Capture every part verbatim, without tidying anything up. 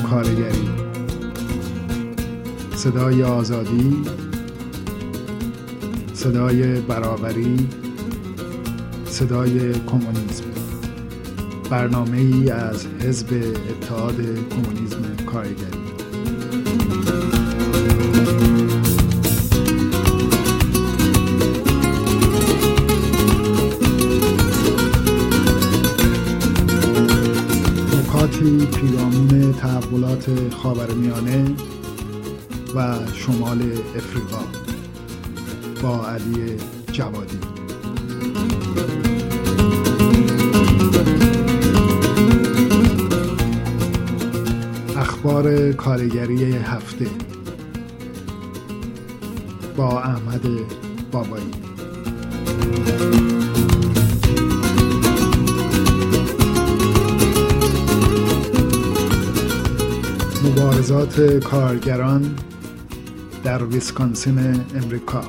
کارگری، صدای آزادی، صدای برابری، صدای کمونیسم. برنامه‌ای از حزب اتحاد کمونیسم کارگری. نکاتی پیرامون تحولات خاورمیانه و شمال افریقا با علی جوادی. اخبار کارگری هفته با احمد بابایی. مبارزات کارگران در ویسکانسین امریکا.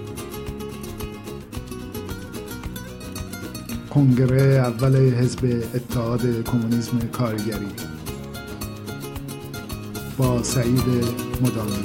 کنگره اول حزب اتحاد کمونیسم کارگری با سعید مدانی.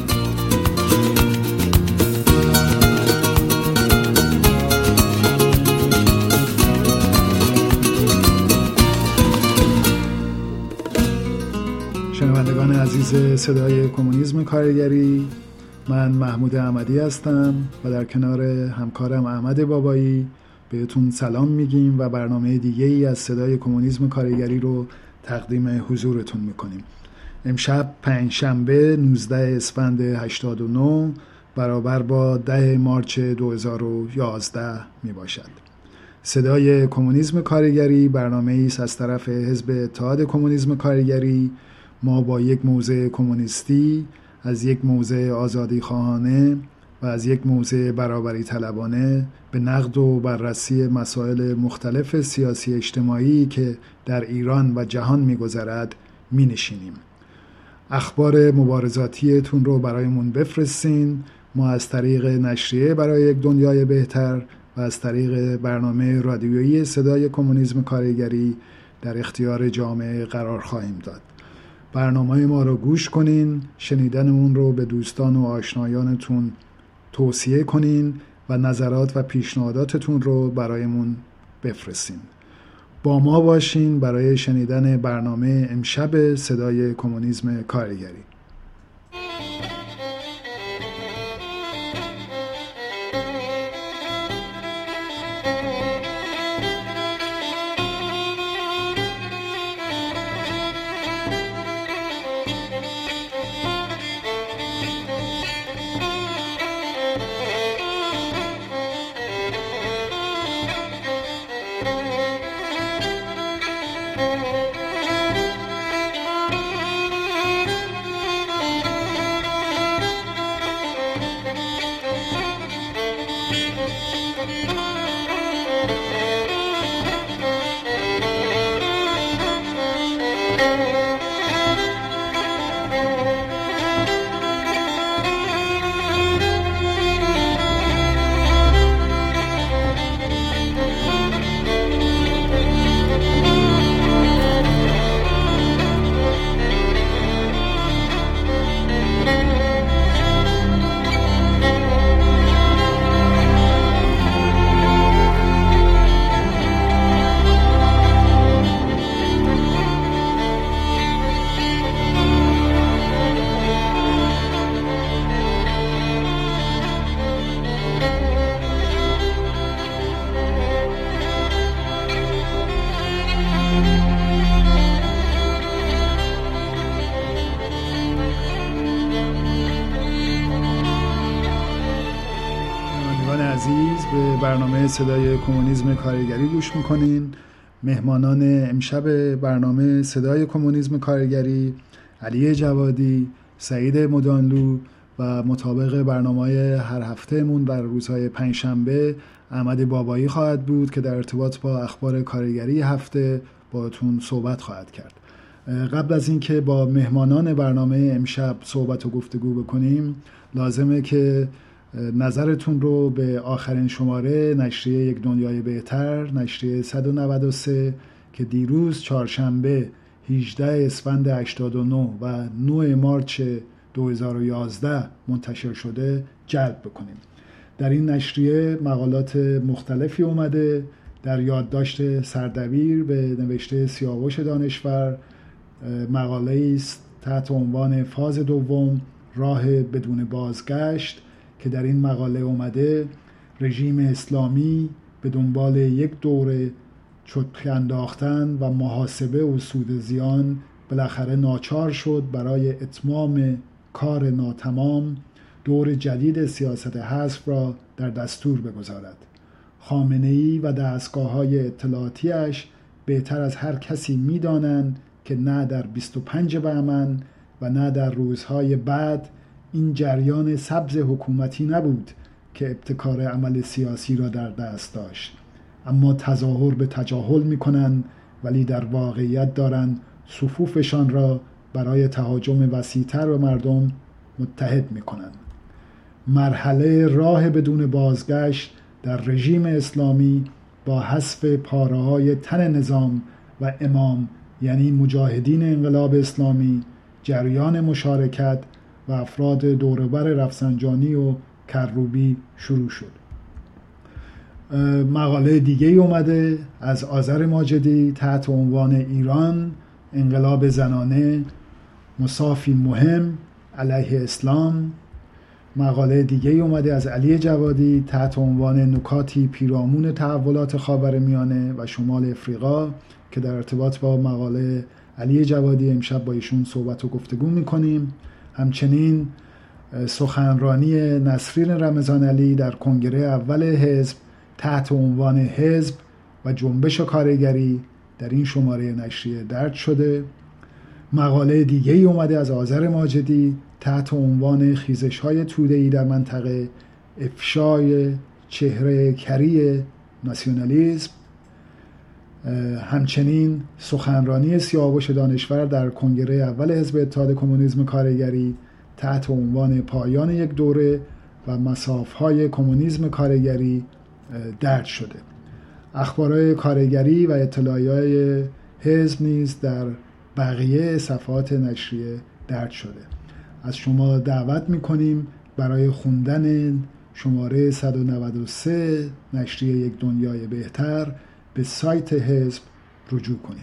شنوندگان عزیز صدای کمونیسم کارگری، من محمود احمدی هستم و در کنار همکارم احمد بابایی بهتون سلام میگیم و برنامه دیگه ای از صدای کمونیسم کارگری رو تقدیم حضورتون میکنیم. امشب پنجشنبه نوزده اسفند هشتاد و نه برابر با ده مارچ دو هزار و یازده می باشد. صدای کمونیسم کارگری برنامه ایست از طرف حزب اتحاد کمونیسم کارگری. ما با یک موضع کمونیستی، از یک موضع آزادی خواهانه و از یک موضع برابری طلبانه به نقد و بررسی مسائل مختلف سیاسی اجتماعی که در ایران و جهان می‌گذرد می‌نشینیم. اخبار مبارزاتیتون رو برایمون بفرستین. ما از طریق نشریه برای یک دنیای بهتر و از طریق برنامه رادیویی صدای کمونیسم کارگری در اختیار جامعه قرار خواهیم داد. برنامه ما رو گوش کنین، شنیدن اون رو به دوستان و آشنایانتون توصیه کنین و نظرات و پیشنهاداتتون رو برایمون بفرستین. با ما باشین برای شنیدن برنامه امشب صدای کمونیسم کارگری. برنامه صدای کمونیسم کارگری گوش میکنین. مهمانان امشب برنامه صدای کمونیسم کارگری علی جوادی، سعید مدانلو و مطابق برنامه هر هفتهمون در روزهای پنجشنبه احمد بابایی خواهد بود که در ارتباط با اخبار کارگری هفته باهاتون صحبت خواهد کرد. قبل از اینکه با مهمانان برنامه امشب صحبت و گفتگو بکنیم، لازمه که نظرتون رو به آخرین شماره نشریه یک دنیای بهتر، نشریه صد و نود و سه که دیروز چهارشنبه هجدهم اسفند هشتاد و نه و نهم مارس دو هزار و یازده منتشر شده جلب بکنیم. در این نشریه مقالات مختلفی اومده. در یادداشت سردبیر به نوشته سیاوش دانشور مقاله است تحت عنوان فاز دوم راه بدون بازگشت که در این مقاله اومده رژیم اسلامی به دنبال یک دوره چطخی انداختن و محاسبه و سود زیان بالاخره ناچار شد برای اتمام کار ناتمام دور جدید سیاست حذف را در دستور بگذارد. خامنه‌ای و دستگاه‌های اطلاعاتیش بهتر از هر کسی می‌دانند که نه در بیست و پنجم بهمن و نه در روزهای بعد این جریان سبز حکومتی نبود که ابتکار عمل سیاسی را در دست داشت، اما تظاهر به تجاهل می‌کنند ولی در واقعیت دارند صفوفشان را برای تهاجم وسیع‌تر به مردم متحد می‌کنند. مرحله راه بدون بازگشت در رژیم اسلامی با حذف پاره‌های تن نظام و امام یعنی مجاهدین انقلاب اسلامی، جریان مشارکت و افراد دوروبر رفسنجانی و کروبی شروع شد. مقاله دیگه ای اومده از آذر ماجدی تحت عنوان ایران انقلاب زنانه مسافی مهم علیه اسلام. مقاله دیگه ای اومده از علی جوادی تحت عنوان نکاتی پیرامون تحولات خاورمیانه و شمال افریقا که در ارتباط با مقاله علی جوادی امشب با ایشون صحبت و گفتگو میکنیم. همچنین سخنرانی نسرین رمضان علی در کنگره اول حزب تحت عنوان حزب و جنبش کارگری در این شماره نشریه درج شده. مقاله دیگه ای اومده از آذر ماجدی تحت عنوان خیزش‌های توده‌ای در منطقه، افشای چهره کری ناسیونالیسم. همچنین سخنرانی سیاوش دانشور در کنگره اول حزب اتحاد کمونیسم کارگری تحت عنوان پایان یک دوره و مسافهای کمونیسم کارگری درج شده. اخبارهای کارگری و اطلاعیه‌های حزب نیز در بقیه صفحات نشریه درج شده. از شما دعوت میکنیم برای خوندن شماره صد و نود و سه نشریه یک دنیای بهتر به سایت حزب رجوع کنید.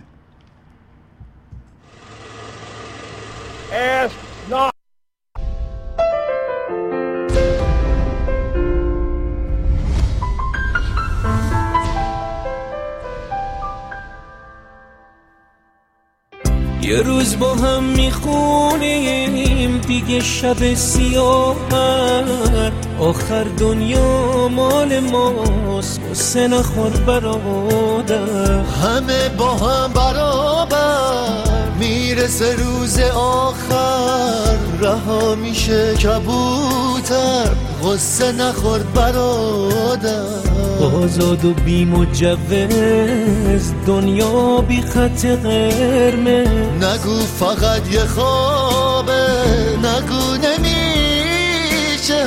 یه روز با هم میخونیم دیگه شب سیاه‌تر، آخر دنیا مال ماست غصه نخور برادر، همه با هم برابر میرسه روز آخر، رها میشه کبوتر غصه نخور برادر، آزاد و بی مجوز دنیا بی خط قرمز، نگو فقط یه خوابه، نگو نمیشه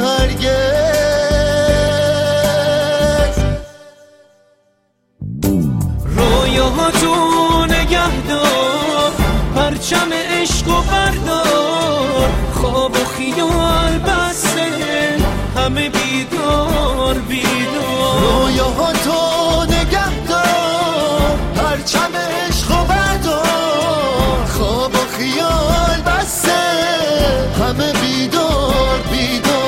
هرگز، رویاهاتو نگه دار، پرچم عشق و بردار، خواب و خیال بسته همه بیدار بیدار، رویاهاتو نگه دار، پرچم عشق و بردار، خواب و خیال بسته همه بیدار بیدار.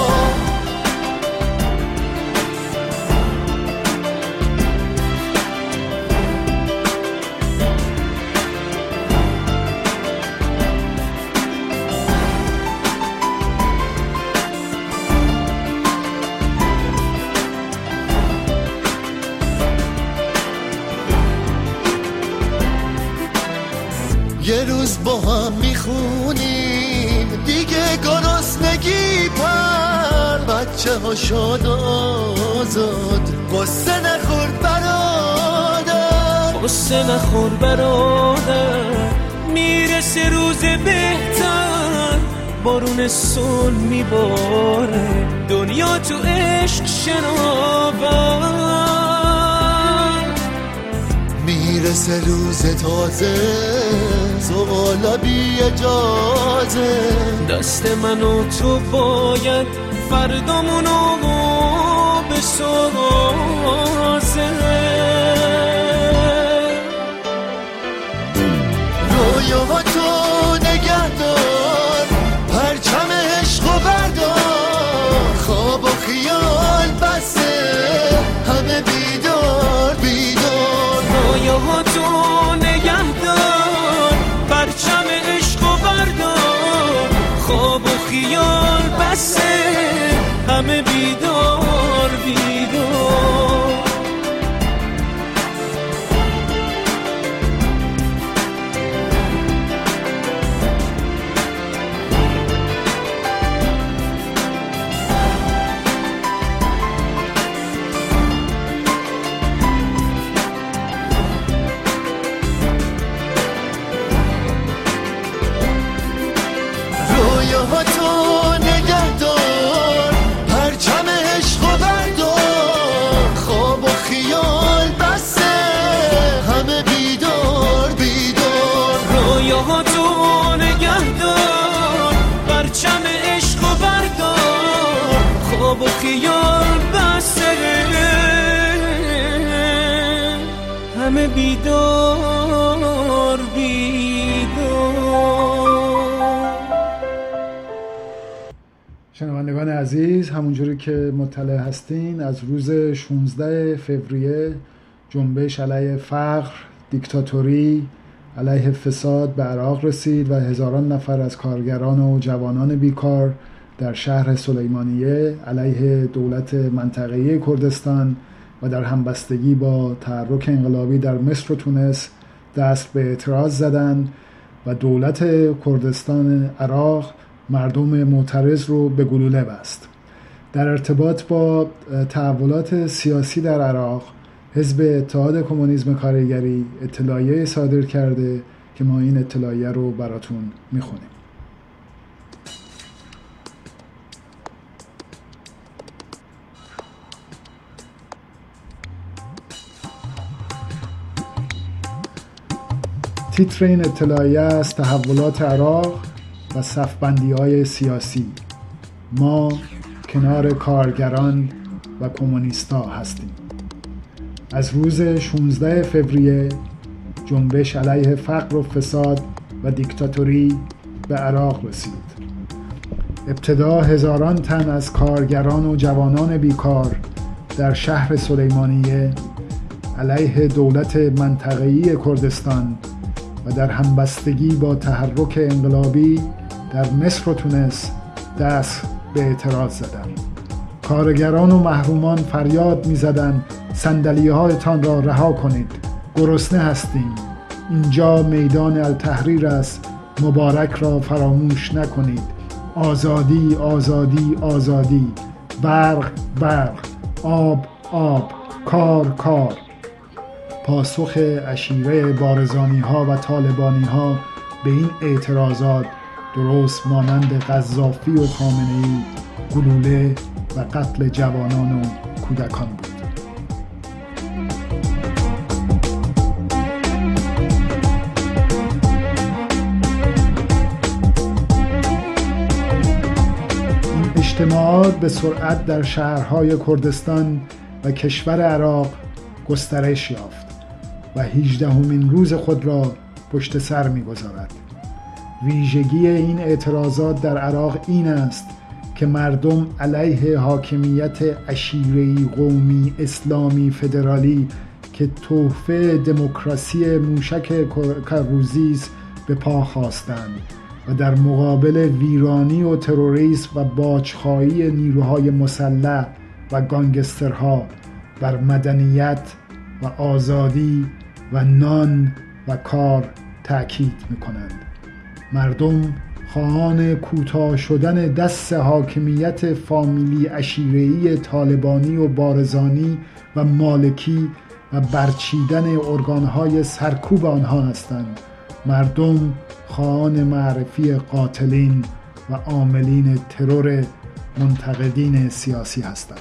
یه روز با هم میخونیم دیگه گرسنگی پر، بچه ها شاد آزاد قصه نخور برادر، قصه نخور برادر، میرسه روز بهتر، بارون صلح میباره، دنیا تو عشق شناور، میرسه روز تازه، زغالا بی اجازه. دست من و تو باید فردامونو بسازه. رویاهاتو نگه دار، پرچم عشق و بردار، خواب و خیال بسه، همه بیدار بیدار. رویاهاتو نگه دار، پرچم عشق و بردار، خواب و خیال بسه، همه بیدار بیدار. رویاهاتو نگه دار، پرچم عشق و بردار، خواب و خیال بسه، همه بیدار بیدار. رویاهاتو نگه دار، پرچم عشق و بردار، خواب و خیال بسه، همه بیدار بیدار. شنوندگان عزیز، همونجوری که مطلع هستین، از روز شانزده فوریه جنبش علیه فقر، دیکتاتوری، علیه فساد به عراق رسید و هزاران نفر از کارگران و جوانان بیکار در شهر سلیمانیه علیه دولت منطقه‌ای کردستان و در همبستگی با تحرک انقلابی در مصر و تونس دست به اعتراض زدند و دولت کردستان عراق مردم معترض رو به گلوله بست. در ارتباط با تحولات سیاسی در عراق، حزب اتحاد کمونیسم کارگری اطلاعیه صادر کرده که ما این اطلاعیه رو براتون میخونیم. تیتر این اطلاعیه است: تحولات عراق و صفبندی‌های سیاسی. ما کنار کارگران و کمونیستا هستیم. از روز شانزده فوریه جنبش علیه فقر و فساد و دیکتاتوری به عراق رسید. ابتدا هزاران تن از کارگران و جوانان بیکار در شهر سلیمانیه علیه دولت منطقه‌ای کردستان و در همبستگی با تحرک انقلابی در مصر و تونس دست به اعتراض زدند. کارگران و محرومان فریاد می‌زدند صندلی‌هایتان را رها کنید، گرسنه هستیم، اینجا میدان التحریر است، مبارک را فراموش نکنید، آزادی آزادی آزادی، برق برق، آب آب، کار کار. پاسخ عشیره بارزانی ها و طالبانی ها به این اعتراضات درست مانند قذافی و خامنه‌ای گلوله و قتل جوانان و کودکان بود. این اجتماعات به سرعت در شهرهای کردستان و کشور عراق گسترش یافت و هجدهمین روز خود را پشت سر می‌گذارد. ویژگی این اعتراضات در عراق این است که مردم علیه حاکمیت عشیره‌ای قومی اسلامی فدرالی که تحفه دموکراسی موشک کروزی است به پا خواستند و در مقابل ویرانی و تروریسم و باج‌خواهی نیروهای مسلح و گانگسترها بر مدنیت و آزادی و نان و کار تأکید می‌کنند. مردم خواهان کوتاه شدن دست حاکمیت فامیلی عشیره‌ای طالبانی و بارزانی و مالکی و برچیدن ارگان‌های سرکوب آنها هستند. مردم خواهان معرفی قاتلین و عاملین ترور منتقدین سیاسی هستند.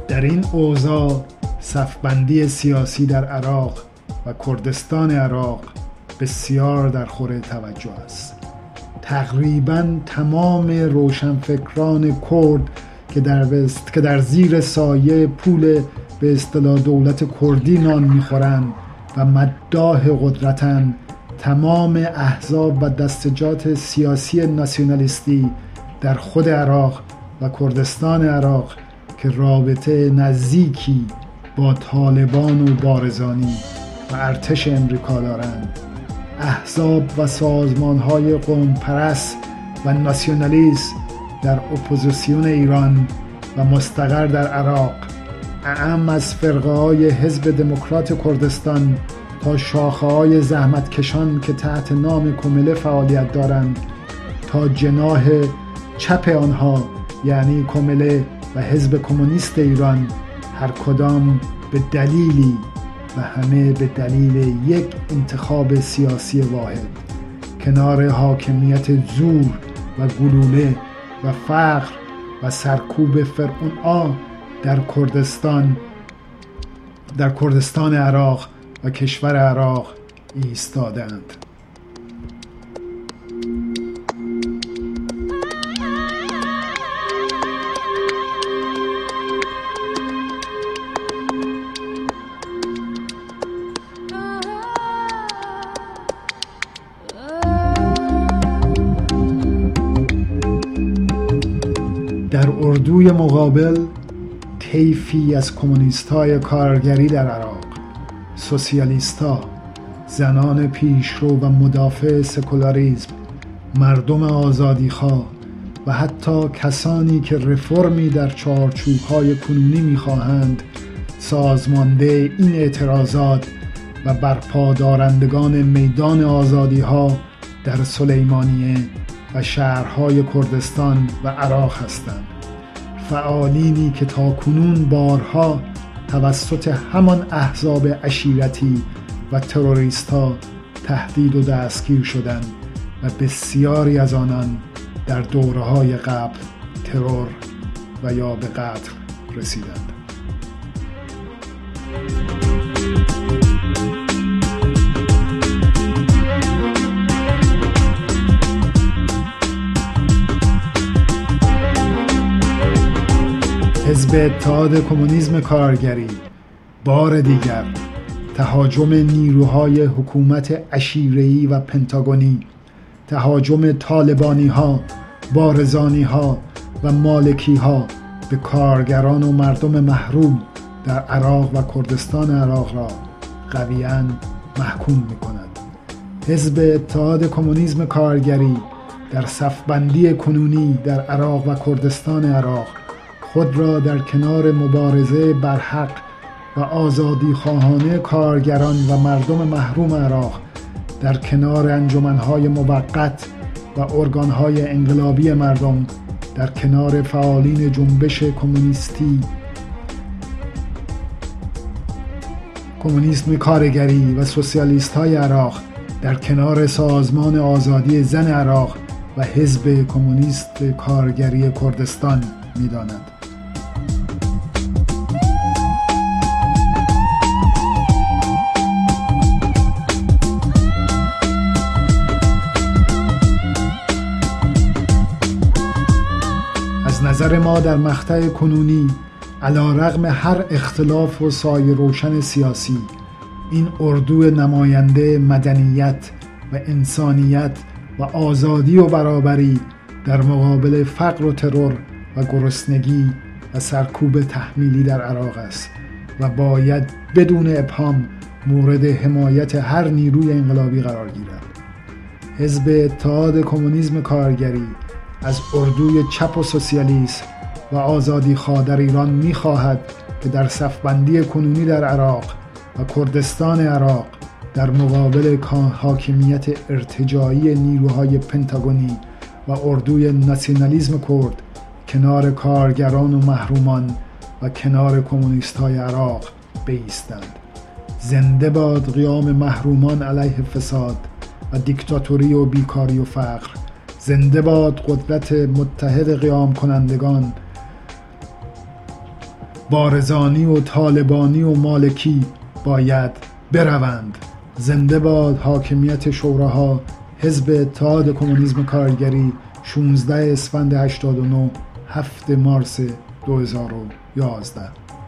در این اوضاع صفبندی سیاسی در عراق و کردستان عراق بسیار در خور توجه است. تقریباً تمام روشنفکران کرد که در که در زیر سایه پول به اصطلاح دولت کردی نان میخورند و مداح قدرتند، تمام احزاب و دستجات سیاسی ناسیونالیستی در خود عراق و کردستان عراق که رابطه نزدیکی با طالبان و بارزانی و ارتش امریکا دارند، احزاب و سازمان‌های قوم پرست و ناسیونالیست در اپوزیسیون ایران و مستقر در عراق، اعم از فرقه‌های حزب دموکرات کردستان تا شاخه‌های زحمتکشان که تحت نام کمله فعالیت دارند تا جناح چپ آنها یعنی کمله و حزب کمونیست ایران، هر کدام به دلیلی و همه به دلیل یک انتخاب سیاسی واحد، کنار حاکمیت زور و گلوله و فقر و سرکوب فرعون در کردستان در کردستان عراق و کشور عراق ایستادند. در اردوی مقابل طیفی از کمونیست‌های کارگری در عراق، سوسیالیست‌ها، زنان پیشرو و مدافع سکولاریسم، مردم آزادیخواه و حتی کسانی که رفرمی در چارچوب‌های کنونی می‌خواهند، سازمانده این اعتراضات و برپادارندگان میدان آزادی‌ها در سلیمانیه و شهرهای کردستان و عراق هستند. فعالینی که تاکنون بارها توسط همان احزاب عشیرتی و تروریست‌ها تهدید و دستگیر شدند و بسیاری از آنان در دوره‌های قبل ترور و یا به قتل رسیدند. حزب اتحاد کمونیسم کارگری بار دیگر تهاجم نیروهای حکومت عشیره‌ای و پنتاگونی، تهاجم طالبانی ها، بارزانی ها و مالکی ها به کارگران و مردم محروم در عراق و کردستان عراق را قویاً محکوم می کند. حزب اتحاد کمونیسم کارگری در صفبندی کنونی در عراق و کردستان عراق خود را در کنار مبارزه برحق و آزادی خواهانه کارگران و مردم محروم عراق، در کنار انجمنهای موقت و ارگانهای انقلابی مردم، در کنار فعالین جنبش کمونیستی کمونیسم کارگری و سوسیالیست های عراق، در کنار سازمان آزادی زن عراق و حزب کمونیست کارگری کردستان می داند. از نظر ما در مقطع کنونی، علی‌رغم هر اختلاف و سایه روشن سیاسی، این اردو نماینده مدنیت و انسانیت و آزادی و برابری در مقابل فقر و ترور و گرسنگی و سرکوب تحمیلی در عراق است و باید بدون ابهام مورد حمایت هر نیروی انقلابی قرار گیرد. حزب اتحاد کمونیسم کارگری از اردوی چپ و سوسیالیست و آزادیخواه در ایران می‌خواهد که در صفبندی کنونی در عراق و کردستان عراق در مقابل حاکمیت ارتجاعی نیروهای پنتاگونی و اردوی ناسیونالیسم کرد کنار کارگران و محرومان و کنار کمونیست‌های عراق بایستند. زنده باد قیام محرومان علیه فساد و دیکتاتوری و بیکاری و فقر. زنده باد قدرت متحد قیام کنندگان وارزانی و طالبانی و مالکی باید بروند. زنده باد حاکمیت شوراها. حزب اتحاد کمونیسم کارگری، شانزده اسفند هشتاد و نه، هفتم مارس دو هزار و یازده.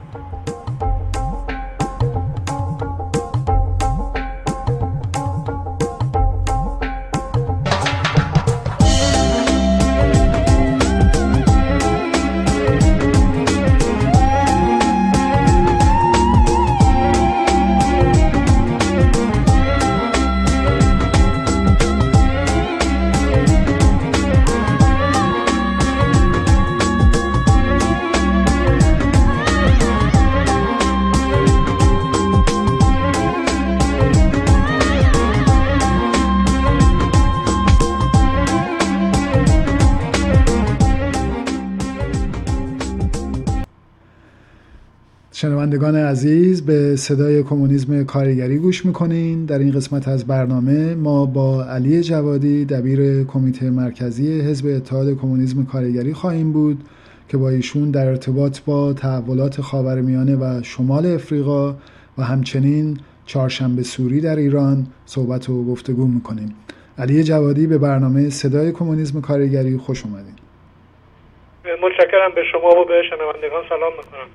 شنوندگان عزیز، به صدای کمونیسم کارگری گوش میکنین. در این قسمت از برنامه ما با علی جوادی، دبیر کمیته مرکزی حزب اتحاد کمونیسم کارگری خواهیم بود که با ایشون در ارتباط با تحولات خاورمیانه و شمال افریقا و همچنین چهارشنبه سوری در ایران صحبت و گفتگو میکنیم. علی جوادی، به برنامه صدای کمونیسم کارگری خوش اومدین. متشکرم. به شما و به شنوندگان سلام میکنم.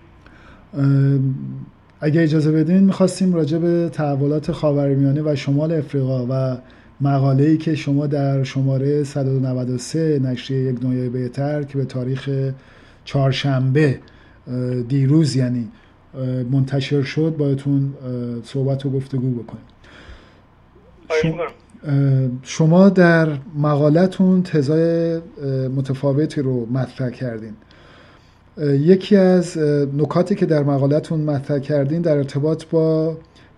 اگه اجازه بدین میخواستیم راجع به تحولات خاورمیانه و شمال افریقا و مقاله‌ای که شما در شماره صد و نود و سه نشریه یک دنیای بهتر که به تاریخ چهارشنبه دیروز یعنی منتشر شد بایدتون صحبت و گفتگو بکنیم. شما در مقالتون تزای متفاوتی رو مطرح کردین. یکی از نکاتی که در مقالتون مطرح کردین در ارتباط با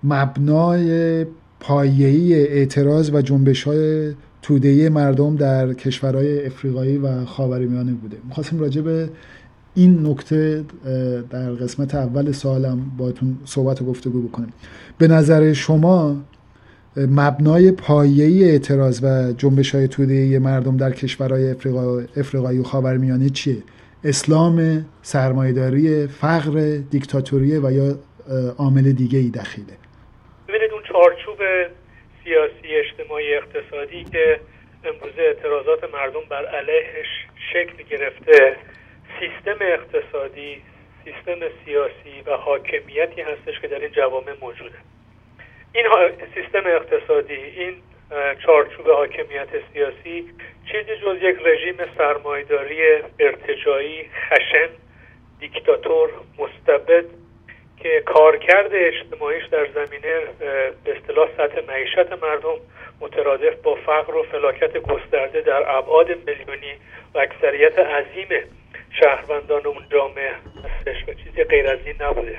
مبنای پایه‌ای اعتراض و جنبش‌های توده‌ای مردم در کشورهای افریقایی و خاورمیانه بوده. می‌خواستیم راجع به این نکته در قسمت اول سوالم باهاتون صحبت و گفتگو بکنیم. به نظر شما مبنای پایه‌ای اعتراض و جنبش‌های توده‌ای مردم در کشورهای افریقا افریقایی و خاورمیانه چیه؟ اسلام، سرمایه‌داری، فقر، دیکتاتوری و یا عامل دیگه‌ای دخیله؟ ببینید اون چارچوب سیاسی، اجتماعی، اقتصادی که امروزه اعتراضات مردم بر علیهش شکل گرفته، سیستم اقتصادی، سیستم سیاسی و حاکمیتی هستش که در این جوامع موجوده. این سیستم اقتصادی، این چارچوب حاکمیت سیاسی چیزی جز یک رژیم سرمایه‌داری ارتجاعی، خشن، دیکتاتور، مستبد که کارکرد اجتماعیش در زمینه به اصطلاح سطح معیشت مردم مترادف با فقر و فلاکت گسترده در ابعاد میلیونی و اکثریت عظیم شهروندان اون جامعه هستش و چیزی غیر از این نبوده.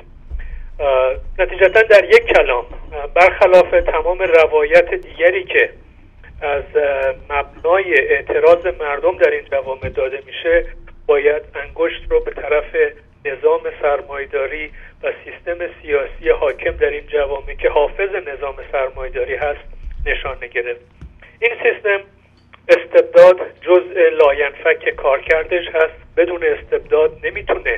نتیجتا در یک کلام برخلاف تمام روایت دیگری که از مبنای اعتراض مردم در این جوامع داده میشه، باید انگشت رو به طرف نظام سرمایه‌داری و سیستم سیاسی حاکم در این جوامع که حافظ نظام سرمایه‌داری هست نشانه گرفت. این سیستم استبداد جزء لاینفک کارکردش هست. بدون استبداد نمیتونه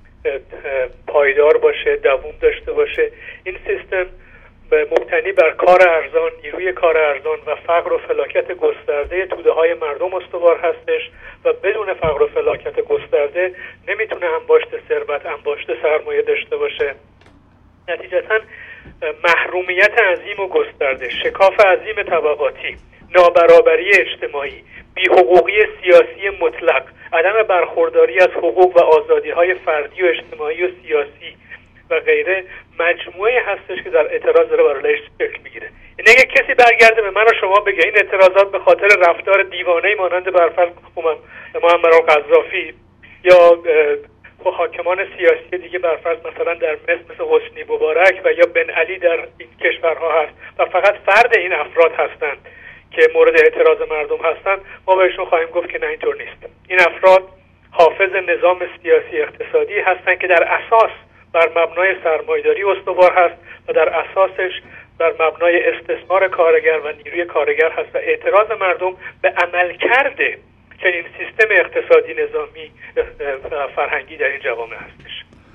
پایدار باشه، دوام داشته باشه. این سیستم مبتنی بر کار ارزان، نیروی کار ارزان و فقر و فلاکت گسترده توده های مردم استوار هستش و بدون فقر و فلاکت گسترده نمیتونه انباشت ثروت، انباشت سرمایه داشته باشه. نتیجتا محرومیت عظیم و گسترده، شکاف عظیم طبقاتی، نابرابری اجتماعی، بی‌حقوقی سیاسی مطلق، عدم برخورداری از حقوق و آزادی‌های فردی و اجتماعی و سیاسی و غیره مجموعه هستش که در اعتراض داره بر علیهش شکل میگیره. یعنی اگه کسی برگرده به من و شما بگه این اعتراضات به خاطر رفتار دیوانه‌ای مانند برفرض معمر القذافی یا حاکمان سیاسی دیگه برفرض مثلا در مصر مثل حسنی مبارک و یا بن علی در این کشورها هست و فقط فرد این افراد هستند که مورد اعتراض مردم هستند، ما بهشون خواهیم گفت که نه، اینطور نیست. این افراد حافظ نظام سیاسی اقتصادی هستند که در اساس بر مبنای سرمایه‌داری استوار هست و در اساسش بر مبنای استثمار کارگر و نیروی کارگر هست و اعتراض مردم به عمل کرده چنین سیستم اقتصادی، نظامی و فرهنگی در این جوامع هستش.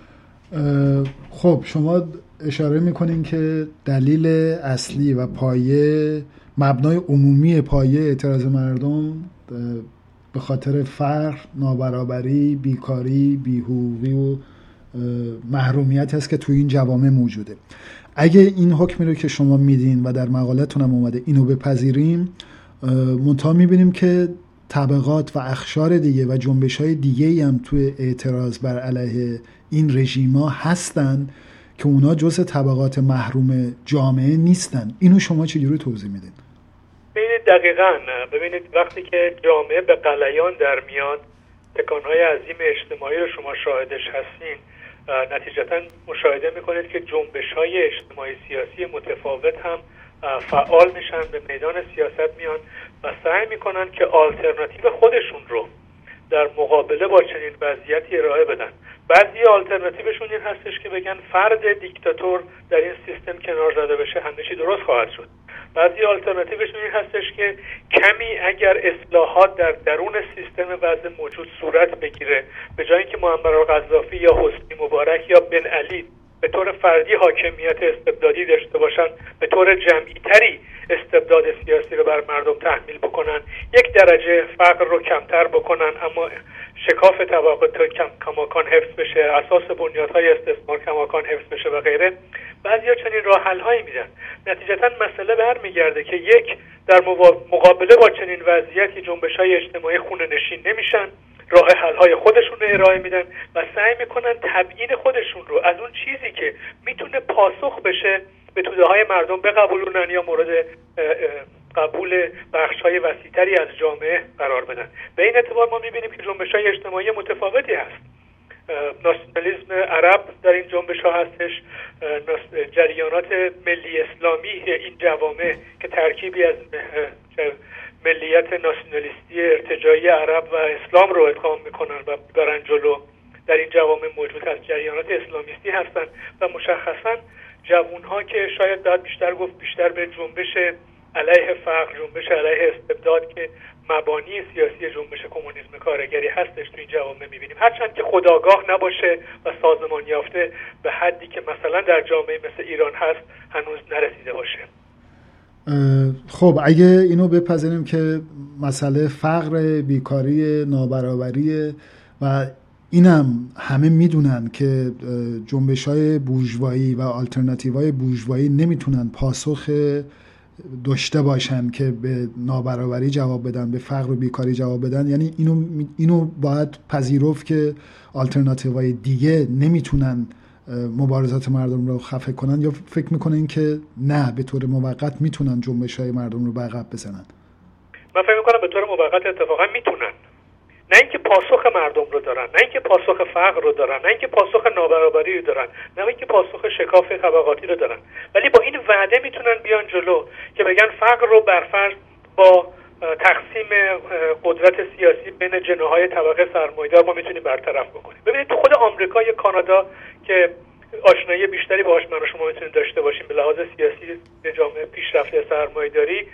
خب شما اشاره میکنین که دلیل اصلی و پایه مبنای عمومی پایه اعتراض مردم به خاطر فقر، نابرابری، بیکاری، بی‌حقوقی و محرومیت هست که توی این جوامع موجوده. اگه این حکمی رو که شما میدین و در مقالتون هم اومده اینو بپذیریم، منتها میبینیم که طبقات و اقشار دیگه و جنبش‌های دیگه‌ای هم توی اعتراض بر علیه این رژیم‌ها هستن که اونا جزء طبقات محروم جامعه نیستن. اینو شما چجوری توضیح میدین؟ ببینید دقیقاً ببینید وقتی که جامعه به غلیان در میاد، تکان‌های عظیم اجتماعی رو شما شاهدش هستین، نتیجتاً مشاهده میکنید که جنبش‌های اجتماعی سیاسی متفاوت هم فعال میشن، به میدان سیاست میان و سعی میکنن که آلترناتیو خودشون رو در مقابله با چنین وضعیتی ارائه بدن. بعضی آلترناتیوشون این هستش که بگن فرد دیکتاتور در این سیستم کنار زده بشه همه چی درست خواهد شد. بعضی آلترناتیوشون این هستش که کمی اگر اصلاحات در درون سیستم وضع موجود صورت بگیره، به جای اینکه معمر القذافی یا حسنی مبارک یا بن علی به طور فردی حاکمیت استبدادی داشته باشن، به طور جمعی تری استبداد سیاسی رو بر مردم تحمیل بکنن، یک درجه فقر رو کمتر بکنن اما شکاف طبقات کم کماکان حفظ بشه، اساس بنیادهای استثمار کماکان حفظ بشه و غیره. بعضیا چنین راه حل هایی میدن. نتیجتا مسئله برمیگرده که یک، در مقابله با چنین وضعیتی جنبش‌های اجتماعی خونه نشین نمیشن، راه حل های خودشون رو ارائه میدن و سعی میکنن تبیین خودشون رو از اون چیزی که میتونه پاسخ بشه به توده های مردم بقبولونن یا مورد قبول بخش های وسیع‌تری از جامعه قرار بدن. به این اعتبار ما میبینیم که جنبش های اجتماعی متفاوتی هست. ناسیونالیسم عرب در این جنبش ها هستش، جریانات ملی اسلامی این جوامع که ترکیبی از ملیت ناسیونالیستی ارتجاعی عرب و اسلام رو ادغام میکنن و برن جلو، در این جوامع موجود هست. جریانات اسلامیستی هستن و مشخصا جوانها که شاید باید بیشتر گفت بیشتر به جنبش علیه فقر، جنبش علیه استبداد که مبانی سیاسی جنبش کمونیسم کارگری هستش تو این جوامع میبینیم، هرچند که خودآگاه نباشه و سازمان یافته به حدی که مثلا در جامعه مثل ایران هست هنوز نرسیده باشه. خب اگه اینو بپذیریم که مسئله فقر، بیکاری، نابرابری و اینم همه میدونن که جنبش‌های بورژوایی و آلترناتیوهای بورژوایی نمیتونن پاسخ داشته باشن که به نابرابری جواب بدن، به فقر و بیکاری جواب بدن. یعنی اینو اینو باید پذیرفت که آلترناتیوهای دیگه نمیتونن مبارزات مردم رو خفه کنن، یا فکر میکنن که نه به طور موقت میتونن جنبش‌های مردم رو به عقب بزنن؟ من فکر میکنم به طور موقت اتفاقا میتونن، نه اینکه پاسخ مردم رو دارن، نه اینکه پاسخ فقر رو دارن، نه اینکه پاسخ نابرابری رو دارن، نه اینکه پاسخ شکاف طبقاتی رو دارن، ولی با این وعده میتونن بیان جلو که بگن فقر رو برفرض با تقسیم قدرت سیاسی بین جناح‌های طبقه سرمایه‌دار ما میتونیم برطرف بکنیم. ببینید تو خود آمریکا یا کانادا که آشنایی بیشتری باهاش من و شما میتونیم داشته باشیم به لحاظ سیاسی به جامعه پیشرفته سرمایه‌داری،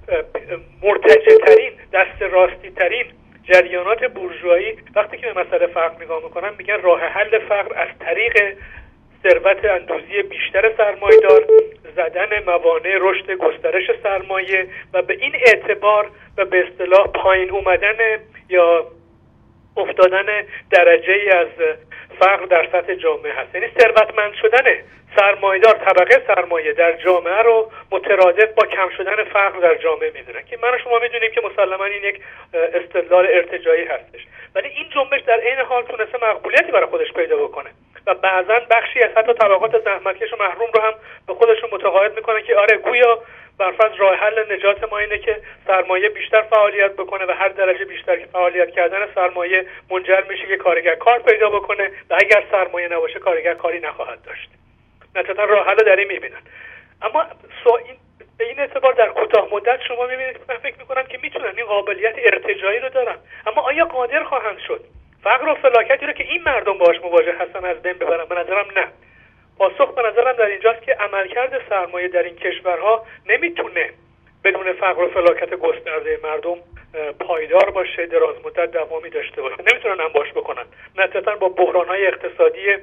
مرتجع‌ترین، دست راستی‌ترین جریانات بورژوایی وقتی که به مسئله فقر نگاه میکنن میگن راه حل فقر از طریق ثروت اندوزی بیشتر سرمایه‌دار، زدن موانع رشد گسترش سرمایه و به این اعتبار و به اصطلاح پایین اومدن یا افتادن درجه‌ای از فقر در سطح جامعه هست. یعنی ثروتمند شدن سرمایه‌دار، طبقه سرمایه در جامعه رو مترادف با کم شدن فقر در جامعه میدونن که من و شما میدونیم که مسلماً این یک استدلال ارتجاعی هستش، ولی این جنبش در عین حال تونسته مقبولیتی برای خودش پیدا بکنه و بعضاً بخشی از حتی طبقات زحمتکش و محروم رو هم به خودشون متقاعد میکنن که آره گویا برفرض راه حل نجات ما اینه که سرمایه بیشتر فعالیت بکنه و هر درجه بیشتر که فعالیت کردن سرمایه منجر میشه که کارگر کار پیدا بکنه و اگر سرمایه نباشه کارگر کاری نخواهد داشت. نتیجتا راه حل در این میبینن. اما این به این اعتبار در کوتاه مدت شما میبینید من فکر میکنم که میتونن این قابلیت ارتجاعی رو دارن، اما آیا قادر خواهند شد فقر و فلاکتی رو که این مردم باهاش مواجه هستن از بین ببرن؟ به نظرم نه. پاسخ به نظرم در اینجاست که عملکرد سرمایه در این کشورها نمیتونه بدون فقر و فلاکت گسترده مردم پایدار باشه، دراز مدت دوامی داشته باشه. نمیتونن انباش بکنن. نتیجتا با بحران‌های اقتصادی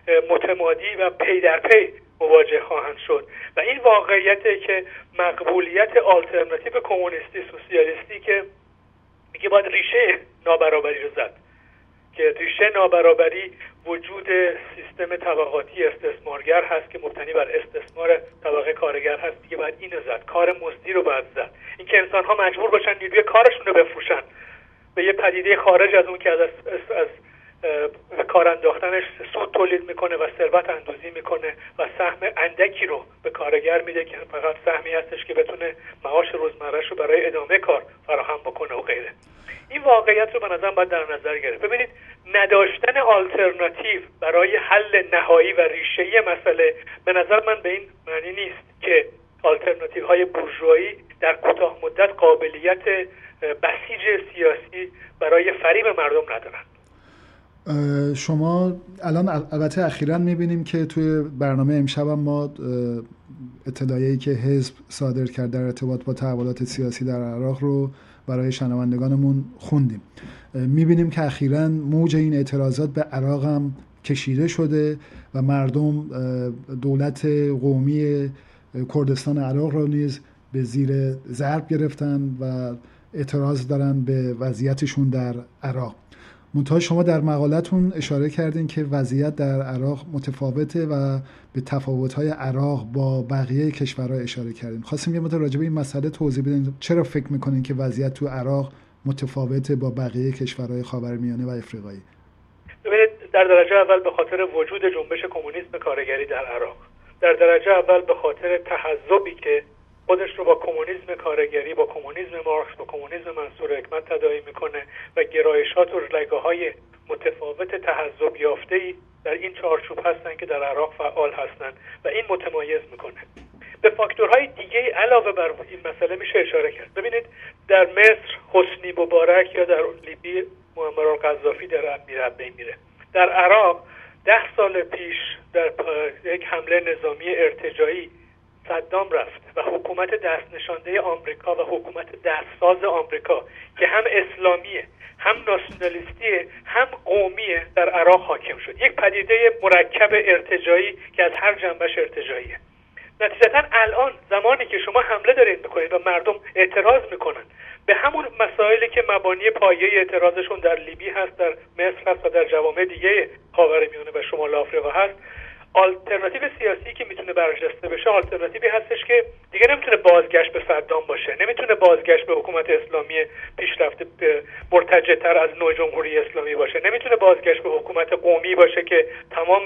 متمادی و پی در پی مواجه خواهند شد و این واقعیته که مقبولیت آلترناتیو کمونیستی سوسیالیستی که میگه باید ریشه نابرابری رو زد، که ریشه نابرابری وجود سیستم طبقاتی استثمارگر هست که مبتنی بر استثمار طبقه کارگر هست، دیگه باید اینو زد، کار مزدی رو باید زد، اینکه انسان ها مجبور باشن نیروی کارشون رو بفروشن به یه پدیده خارج از اون که از, از, از کار انداختنش سود تولید میکنه و ثروت اندوزی میکنه و سهم اندکی رو به کارگر میده که فقط سهمی هستش که بتونه معاش روزمره‌اش رو برای ادامه کار فراهم بکنه و غیره. این واقعیت رو به نظرم باید در نظر گرفت. ببینید نداشتن آلترناتیو برای حل نهایی و ریشه‌ای مسئله به نظر من به این معنی نیست که آلترناتیوهای بورژوایی در کوتاه مدت قابلیت بسیج سیاسی برای فریب مردم ندارن. شما الان البته اخیراً می‌بینیم که توی برنامه امشب هم ما اطلاعیه‌ای که حزب صادر کرد در ارتباط با تحولات سیاسی در عراق رو برای شنوندگانمون خوندیم. می‌بینیم که اخیراً موج این اعتراضات به عراق هم کشیده شده و مردم دولت قومی کردستان عراق رو نیز به زیر ضرب گرفتن و اعتراض دارن به وضعیتشون در عراق. منتها شما در مقالتون اشاره کردین که وضعیت در عراق متفاوته و به تفاوت‌های عراق با بقیه کشورها اشاره کردین. خواستیم یه مقدار راجع به این مسئله توضیح بدین. چرا فکر می‌کنین که وضعیت تو عراق متفاوته با بقیه کشورهای خاورمیانه و افریقایی؟ ببینید، در درجه اول به خاطر وجود جنبش کمونیسم کارگری در عراق، در درجه اول به خاطر تحزبی که خودش رو با کمونیسم کارگری، با کمونیسم مارکس، با کمونیسم منصور حکمت تداعی میکنه و گرایشات و لگه‌های متفاوت تحزب یافته‌ای در این چارچوب هستن که در عراق فعال هستن و این متمایز میکنه. به فاکتورهای دیگه علاوه بر این مسئله میشه اشاره کرد. ببینید، در مصر حسنی مبارک یا در لیبی معمر القذافی در میره بین میره. در عراق ده سال پیش در یک حمله نظامی ارتجاعی صدام رفت و حکومت دست نشانده آمریکا و حکومت دستساز آمریکا که هم اسلامیه، هم ناسیونالیستیه، هم قومیه، در عراق حاکم شد. یک پدیده مرکب ارتجاعی که از هر جنبش ارتجاعیه. نتیجتا الان زمانی که شما حمله دارید میکنید و مردم اعتراض میکنن به همون مسائلی که مبانی پایه اعتراضشون در لیبی هست، در مصر هست و در جوامع دیگه خاورمیانه و شمال آفریقا هست، آلترناتیو سیاسی که میتونه برجسته بشه آلترناتیوی هستش که دیگه نمیتونه بازگشت به صدام باشه، نمیتونه بازگشت به حکومت اسلامی پیشرفته مرتجع‌تر از نوع جمهوری اسلامی باشه، نمیتونه بازگشت به حکومت قومی باشه که تمام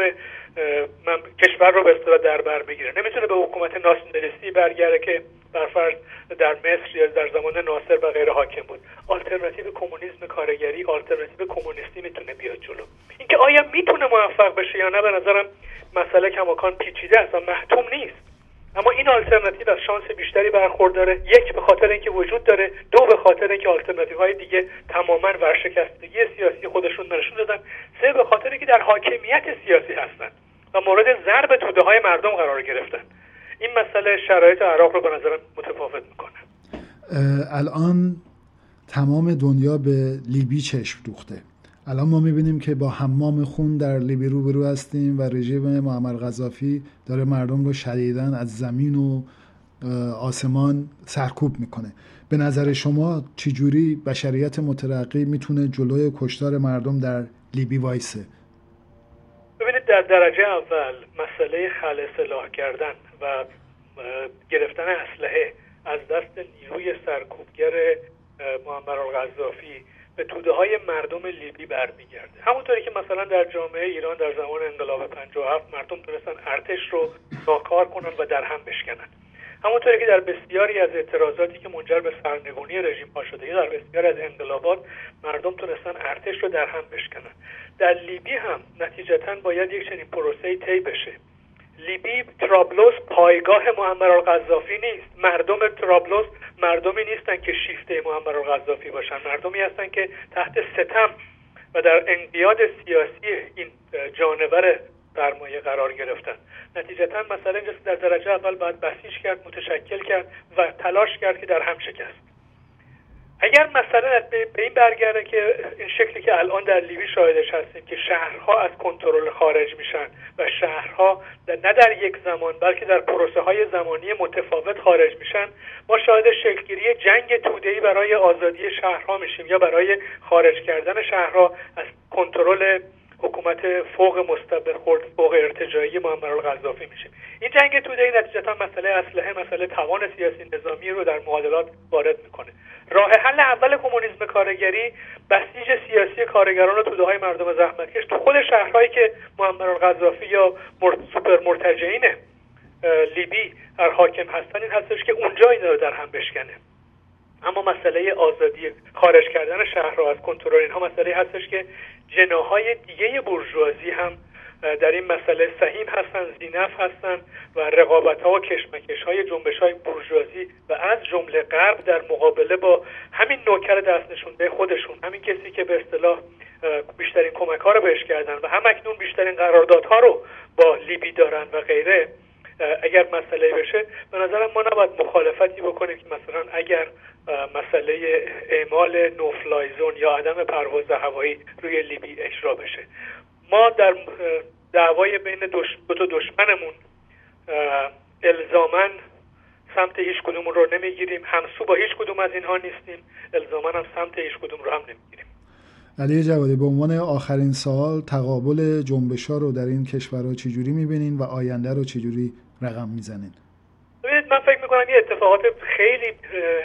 من کشور رو به اصطلاح در بر بگیره، نمیتونه به حکومت ناسیونالیستی برگرده که بر فرض در مصر یا در زمان ناصر و غیره حاکم بود. آلترناتیو کمونیسم کارگری، آلترناتیو کمونیستی میتونه بیاد جلو. اینکه آیا میتونه موفق بشه یا نه به نظرم مسئله کماکان پیچیده است و محتوم نیست. اما این آلترناتیو از شانس بیشتری برخورداره، یک به خاطر اینکه وجود داره، دو به خاطر اینکه آلترناتیوهای دیگه تماما ورشکستگی سیاسی خودشون نشون دادن، سه به خاطر اینکه در حاکمیت سیاسی هستن و مورد ضرب توده‌های مردم قرار گرفتن. این مسئله شرایط عراق رو به نظرم متفاوت میکنه. الان تمام دنیا به لیبی چشم دوخته. الان ما میبینیم که با حمام خون در لیبی روبرو هستیم و رژیم معمر قذافی داره مردم رو شدیداً از زمین و آسمان سرکوب میکنه. به نظر شما چجوری بشریت مترقی میتونه جلوی کشتار مردم در لیبی وایسه؟ ببینید، در درجه اول مسئله خلع سلاح کردن و گرفتن اسلحه از دست نیروی سرکوبگر معمر القذافی به توده های مردم لیبی برمیگرده. همونطوری که مثلا در جامعه ایران در زمان انقلاب پنجاه و هفت مردم تونستن ارتش رو ناکار کنن و در هم بشکنن. همونطوری که در بسیاری از اعتراضاتی که منجر به سرنگونی رژیم ها شده یا در بسیاری از انقلابات مردم تونستن ارتش رو در هم بشکنن. در لیبی هم نتیجتاً باید یک چنین پروسه‌ای طی بشه. لیبی، طرابلس پایگاه معمر القذافی نیست. مردم طرابلس مردمی نیستن که شیفته معمر القذافی باشن، مردمی هستن که تحت ستم و در انقیاد سیاسی این جانور سرمایه قرار گرفتن. نتیجتاً مسئله اینجاست در درجه اول باید بسیج کرد، متشکل کرد و تلاش کرد که در هم شکست. اگر مثلا به این برگرده که این شکلی که الان در لیبی شاهدش هستیم که شهرها از کنترل خارج میشن و شهرها نه در یک زمان بلکه در پروسه های زمانی متفاوت خارج میشن، ما شاهد شکلگیری جنگ توده‌ای برای آزادی شهرها میشیم یا برای خارج کردن شهرها از کنترل حکومت فوق مستبد فوق ارتجاعی معمر القذافی میشه. این جنگ توده‌ای نتیجتا مسئله اسلحه، مسئله توان سیاسی نظامی رو در معادلات وارد میکنه. راه حل اول کمونیسم کارگری بسیج سیاسی کارگران و توده‌های مردم زحمتکش تو خود شهرهایی که معمر القذافی یا مر... سوپر مرتجعین لیبی در حاکم هستن این هستش که اونجا اینا رو در هم بشکنه. اما مسئله آزادی خارج کردن شهرها از کنترل اینها مسئله هستش که جناح‌های دیگه بورژوازی هم در این مسئله سهیم هستن، زینف هستن و رقابت‌ها و کشمکش‌های جنبش‌های بورژوازی و از جمله غرب در مقابله با همین نوکر دست نشونده خودشون، همین کسی که به اصطلاح بیشترین کمک‌ها رو بهش کردن و هم اکنون بیشترین قراردادها رو با لیبی دارن و غیره، اگر مسئله بشه به نظرم ما نباید مخالفتی بکنیم که مثلا اگر مسئله اعمال نوفلای زون یا عدم پرواز هوایی روی لیبی اجرا بشه. ما در دعوای بین دش... دو تا دشمنمون الزاماً سمت هیچ کدوم رو نمیگیریم، همسو با هیچ کدوم از اینها نیستیم، الزاماً هم سمت هیچ کدوم رو هم نمیگیریم. علی جوادی، به عنوان آخرین سوال، تقابل جنبش‌ها رو در این کشورها چجوری می‌بینین و آینده رو چجوری رقم می‌زنین؟ ببینید من فکر می‌کنم یه اتفاقات خیلی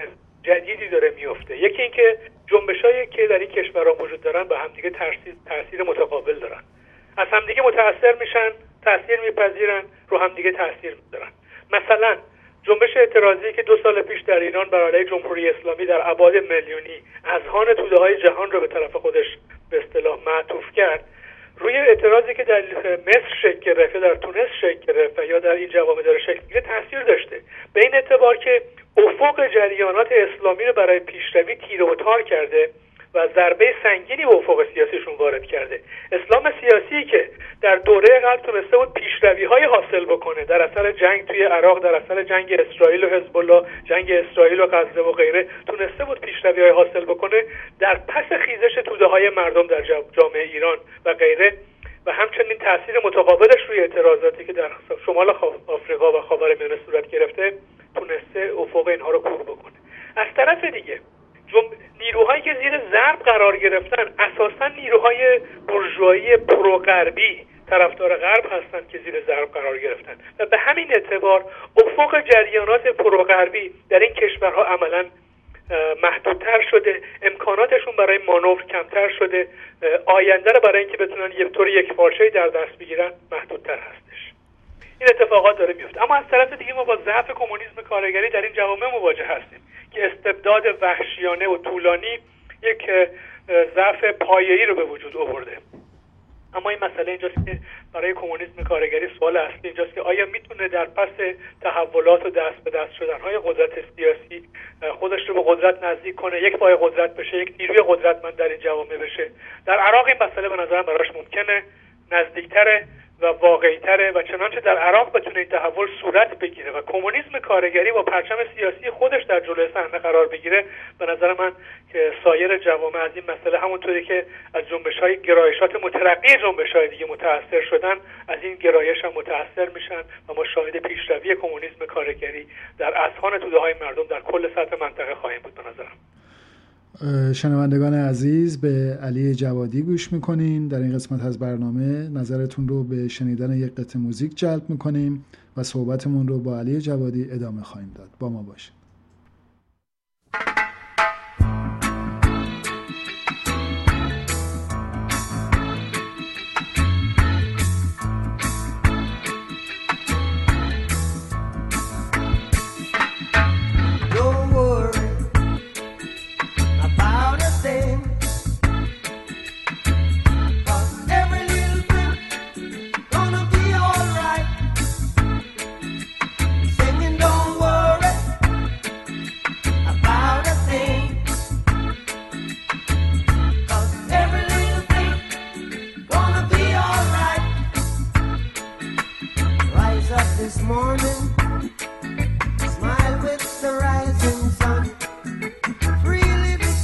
جدیدی داره میفته. یکی این که جنبش‌هایی که در این کشورها وجود دارن به همدیگه تاثیر تاثیر متقابل دارن. از همدیگه متأثر میشن، تاثیر میپذیرن، رو همدیگه تاثیر میذارن. مثلا جنبش اعتراضی که دو سال پیش در ایران بر علیه جمهوری اسلامی در ابعاد میلیونی اذهان توده‌های جهان رو به طرف خودش به اصطلاح معطوف کرد، روی اعتراضی که در مصر شکل گرفت، در تونس شکل گرفت یا در این جوامع داره شکل میگیره تاثیر داشته. به این اعتبار که افق جریانات اسلامی رو برای پیشروی تیره و تار کرده و ضربه سنگینی به افق سیاسیشون وارد کرده. اسلام سیاسی که در دوره قبل تونسته بود پیشروی‌های حاصل بکنه در اثر جنگ توی عراق، در اثر جنگ اسرائیل و حزب الله، جنگ اسرائیل و غزه و غیره، تونسته بود پیشروی‌های حاصل بکنه، در پس خیزش توده‌های مردم در جامعه ایران و غیره و همچنین تاثیر متقابلش روی اعتراضاتی که در شمال آفریقا و خاورمیانه صورت گرفته تونسته افق اینها رو کور بکنه. از طرف دیگه نیروهایی که زیر ضرب قرار گرفتن اساساً نیروهای بورژوایی پروغربی طرفدار غرب هستند که زیر ضرب قرار گرفتن و به همین اعتبار افق جریانات پروغربی در این کشورها عملاً محدودتر شده، امکاناتشون برای مانور کمتر شده، آینده رو برای اینکه بتونن یک طور یک پارچه‌ای در دست بگیرن محدودتر هستش. این اتفاقات داره میفته. اما از طرف دیگه ما با ضعف کمونیسم کارگری در این جوامع مواجه هستیم که استبداد وحشیانه و طولانی یک ضعف پایه‌ای رو به وجود آورده. اما این مسئله اینجاست که برای کمونیسم کارگری سوال اصلی اینجاست که آیا میتونه در پس تحولات و دست به دست شدن‌های قدرت سیاسی خودش رو به قدرت نزدیک کنه، یک پای قدرت بشه، یک نیروی قدرتمند در این جوامع بشه. در عراق این مسئله به نظرم براش ممکنه، نزدیکتره و واقعی‌تره و چنانچه در عراق بتونه این تحول صورت بگیره و کمونیسم کارگری با پرچم سیاسی خودش در جلوی صحنه قرار بگیره، به نظر من که سایر جوامع از این مسئله همونطوری که از جنبش‌های گرایشات مترقی جنبش‌های دیگه متأثر شدن، از این گرایش هم متأثر میشن و ما شاهد پیشروی کمونیسم کارگری در اذهان توده‌های مردم در کل سطح منطقه خواهیم بود. به نظرم شنوندگان عزیز، به علی جوادی گوش میکنین. در این قسمت از برنامه نظرتون رو به شنیدن یک قطعه موزیک جلب میکنیم و صحبتمون رو با علی جوادی ادامه خواهیم داد. با ما باشید. Smile with the rising sun. Freely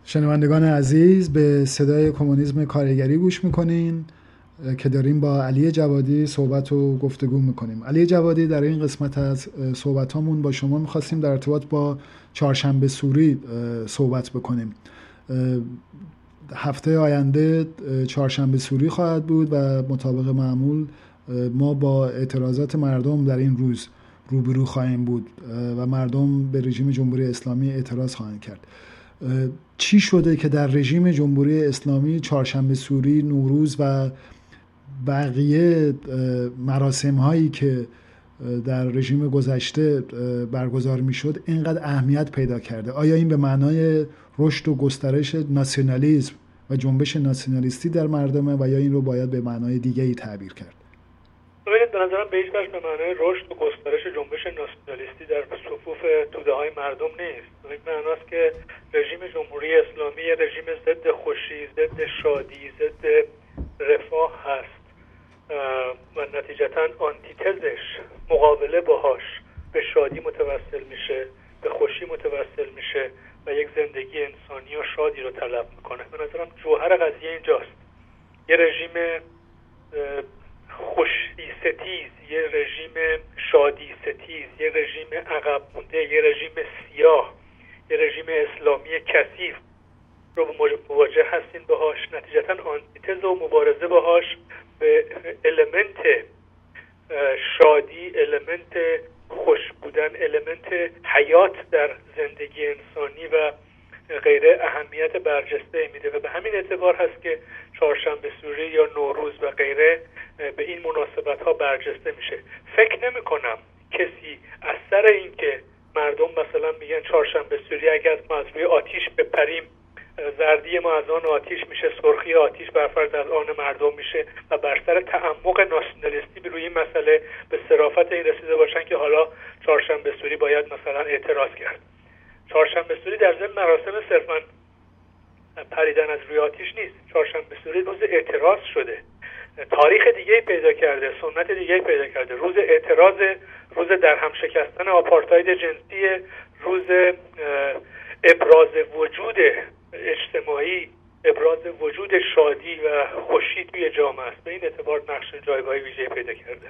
شنوندگان عزیز، به صدای کمونیسم کارگری گوش میکنین که داریم با علی جوادی صحبت و گفتگو میکنیم. علی جوادی، در این قسمت از صحبت هامون با شما میخواستیم در ارتباط با چهارشنبه سوری صحبت بکنیم. هفته آینده چهارشنبه سوری خواهد بود و مطابق معمول ما با اعتراضات مردم در این روز روبرو خواهیم بود و مردم به رژیم جمهوری اسلامی اعتراض خواهند کرد. چی شده که در رژیم جمهوری اسلامی چهارشنبه سوری، نوروز و بقیه مراسم هایی که در رژیم گذشته برگزار می شد اینقدر اهمیت پیدا کرده؟ آیا این به معنای رشد و گسترش ناسیونالیسم و جنبش ناسیونالیستی در مردمه و یا این رو باید به معنای دیگه‌ای تعبیر کرد؟ ببینید، به نظرم به هیچ وجه به معنای رشد و گسترش جنبش ناسیونالیستی در صفوف توده‌های مردم نیست. به این معناست که رژیم جمهوری اسلامی یه رژیم ضد خوشی، ضد شادی، ضد رفاه هست و نتیجتاً آنتیتزش مقابله باهاش به شادی متوسل میشه، به خوشی متوسل میشه و یک زندگی انسانی و شادی رو طلب میکنه. به نظرم جوهر قضیه اینجاست. یه رژیم خوشی ستیز، یه رژیم شادی ستیز، یه رژیم عقب مونده، یه رژیم سیاه، یه رژیم اسلامی کثیف رو مواجه هستین باهاش. نتیجتاً آنتیتز و مبارزه باهاش به المنت شادی، المنت خوش بودن، المنت حیات در زندگی انسانی و غیره اهمیت برجسته میده و به همین اعتبار هست که چهارشنبه سوری یا نوروز و غیره به این مناسبت ها برجسته میشه. فکر نمی کنم کسی از سر این که مردم مثلا میگن چهارشنبه سوری اگر ما از روی آتیش بپریم زردی ما از آن آتیش میشه، سرخی آتیش برفرض از آن مردم میشه و بر سر تعمق ناسیونالیستی به روی این مسئله به صرافت این رسیده باشن که حالا چهارشنبه سوری باید مثلا اعتراض کرد. چهارشنبه سوری در ضمن مراسم صرفاً پریدن از روی آتیش نیست. چهارشنبه سوری روز اعتراض شده، تاریخ دیگه پیدا کرده، سنت دیگه پیدا کرده. روز اعتراض، روز در هم شکستن آپارتاید جنسی، روز ابراز وجود اجتماعی، ابراز وجود شادی و خوشی توی جامعه است. به این اعتبار نقش جایگاهی ویژه‌ای پیدا کرده.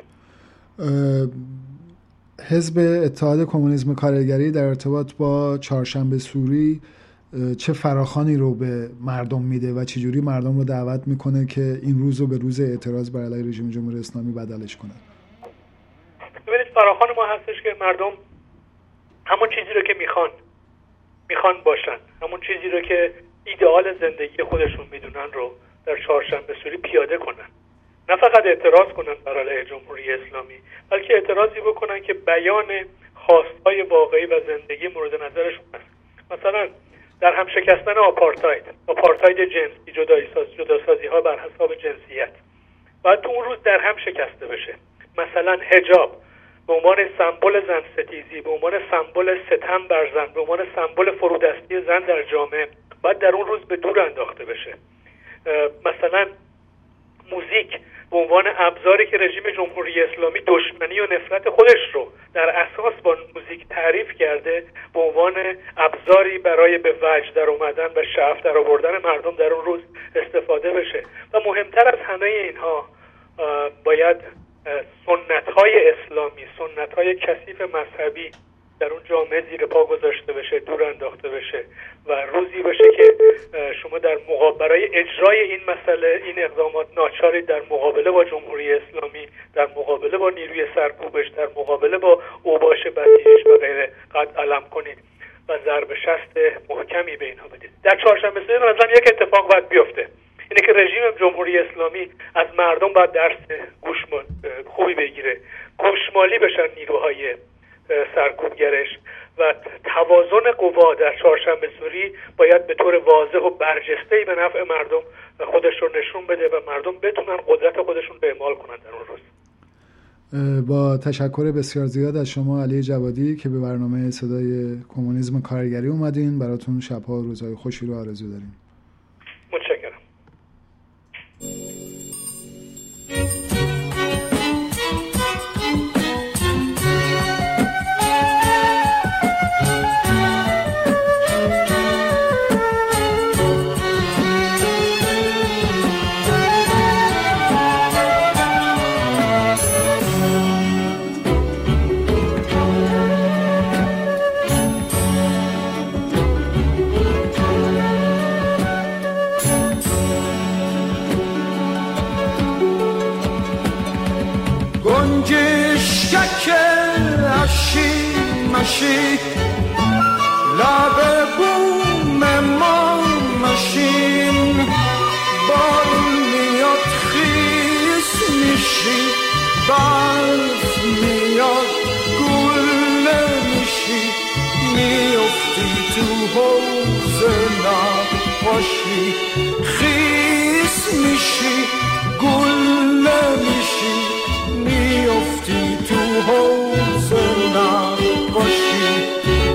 حزب اتحاد کمونیسم کارگری در ارتباط با چهارشنبه سوری چه فراخوانی رو به مردم میده و چجوری مردم رو دعوت میکنه که این روز رو به روز اعتراض بر علیه رژیم جمهوری اسلامی بدلش کنن؟ ببینید، فراخوان ما هستش که مردم همون چیزی رو که میخوان میخوان باشن، همون چیزی رو که ایدئال زندگی خودشون میدونن رو در چهارشنبه سوری پیاده کنن. نه فقط اعتراض کنن بر علیه جمهوری اسلامی، بلکه اعتراضی بکنن که بیان خواستهای واقعی و زندگی مورد نظرشون است. مثلا در هم شکستن آپارتاید، آپارتاید جنسی، جداسازی ها بر حساب جنسیت باید تو اون روز در هم شکسته بشه. مثلا حجاب به عنوان سمبل زن ستیزی، به عنوان سمبل ستم بر زن، به عنوان سمبل فرودستی زن در جامعه باید در اون روز به دور انداخته بشه. مثلا موزیک به عنوان ابزاری که رژیم جمهوری اسلامی دشمنی و نفرت خودش رو در اساس با موزیک تعریف کرده، به عنوان ابزاری برای به وجد در اومدن و شعف در آوردن مردم در اون روز استفاده بشه. و مهمتر از همه اینها باید سنت‌های اسلامی، سنت‌های کثیف مذهبی در اون جامعه زیر پا گذاشته بشه، دور انداخته بشه و روزی باشه که شما در مقابل برای اجرای این مسئله، این اقدامات ناچاری در مقابله با جمهوری اسلامی، در مقابله با نیروی سرکوبش، در مقابله با اوباش بسیجش و غیره قد علم کنید و ضرب شست محکمی به اینها بدید. در چهارشنبه سوری مثلا یک اتفاق باید بیفته، اینه که رژیم جمهوری اسلامی از مردم باید درس گوشمال خوبی بگیره، گوشمالی بشن نیروهای سرکوبگرش و توازن قوا در چهارشنبه سوری باید به طور واضح و برجسته‌ای به نفع مردم خودش رو نشون بده و مردم بتونن قدرت خودشون رو اعمال کنن در اون روز. با تشکر بسیار زیاد از شما علی جوادی که به برنامه صدای کمونیسم کارگری اومدین. براتون شب‌ها و روزهای خوشی رو آرزو داریم. متشکرم. مشی لب بوم ما مشین بارون میاد خیس میشی برف میاد گله میشی میافتی تو حوض نقاشی خیس میشی گله میشی میافتی تو حوض نقاشی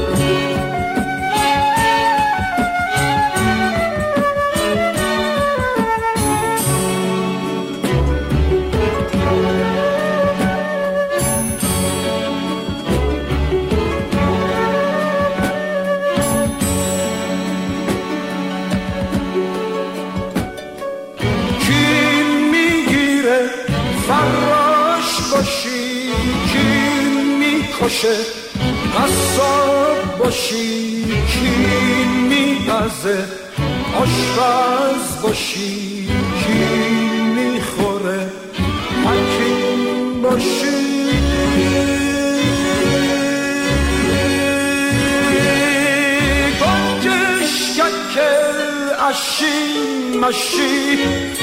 قصاب باشی کی میپزه آشپز باشی کی میخوره حکیم باشی گنجش ککل اشی مشی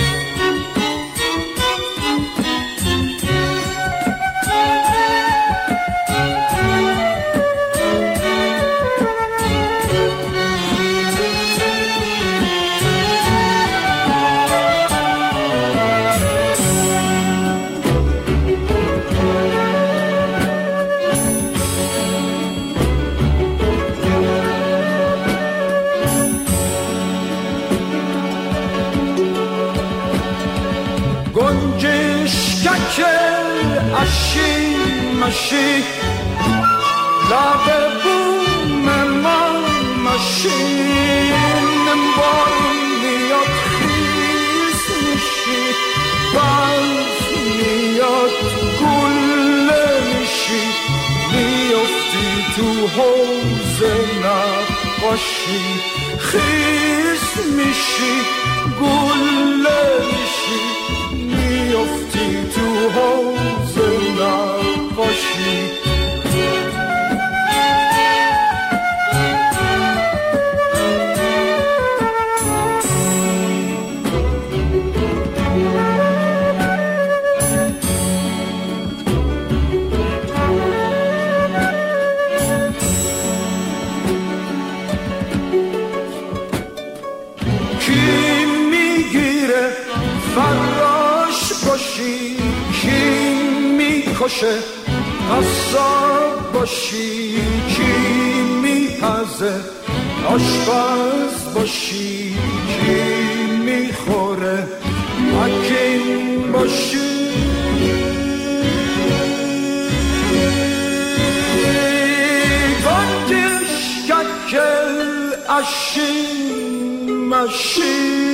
اشی مشی لب بوم ما مشین بارون میاد خیس میشی برف میاد گله میشی میافتی تو حوض نقاشی خیس میشی گله میشی میافتی تو حوض نقاشی کی میگیره فراش باشی کی میکشه قصاب باشی کی میپزه آشپز باشی کی میخوره حکیم باشی گنجش ککل اشی مشی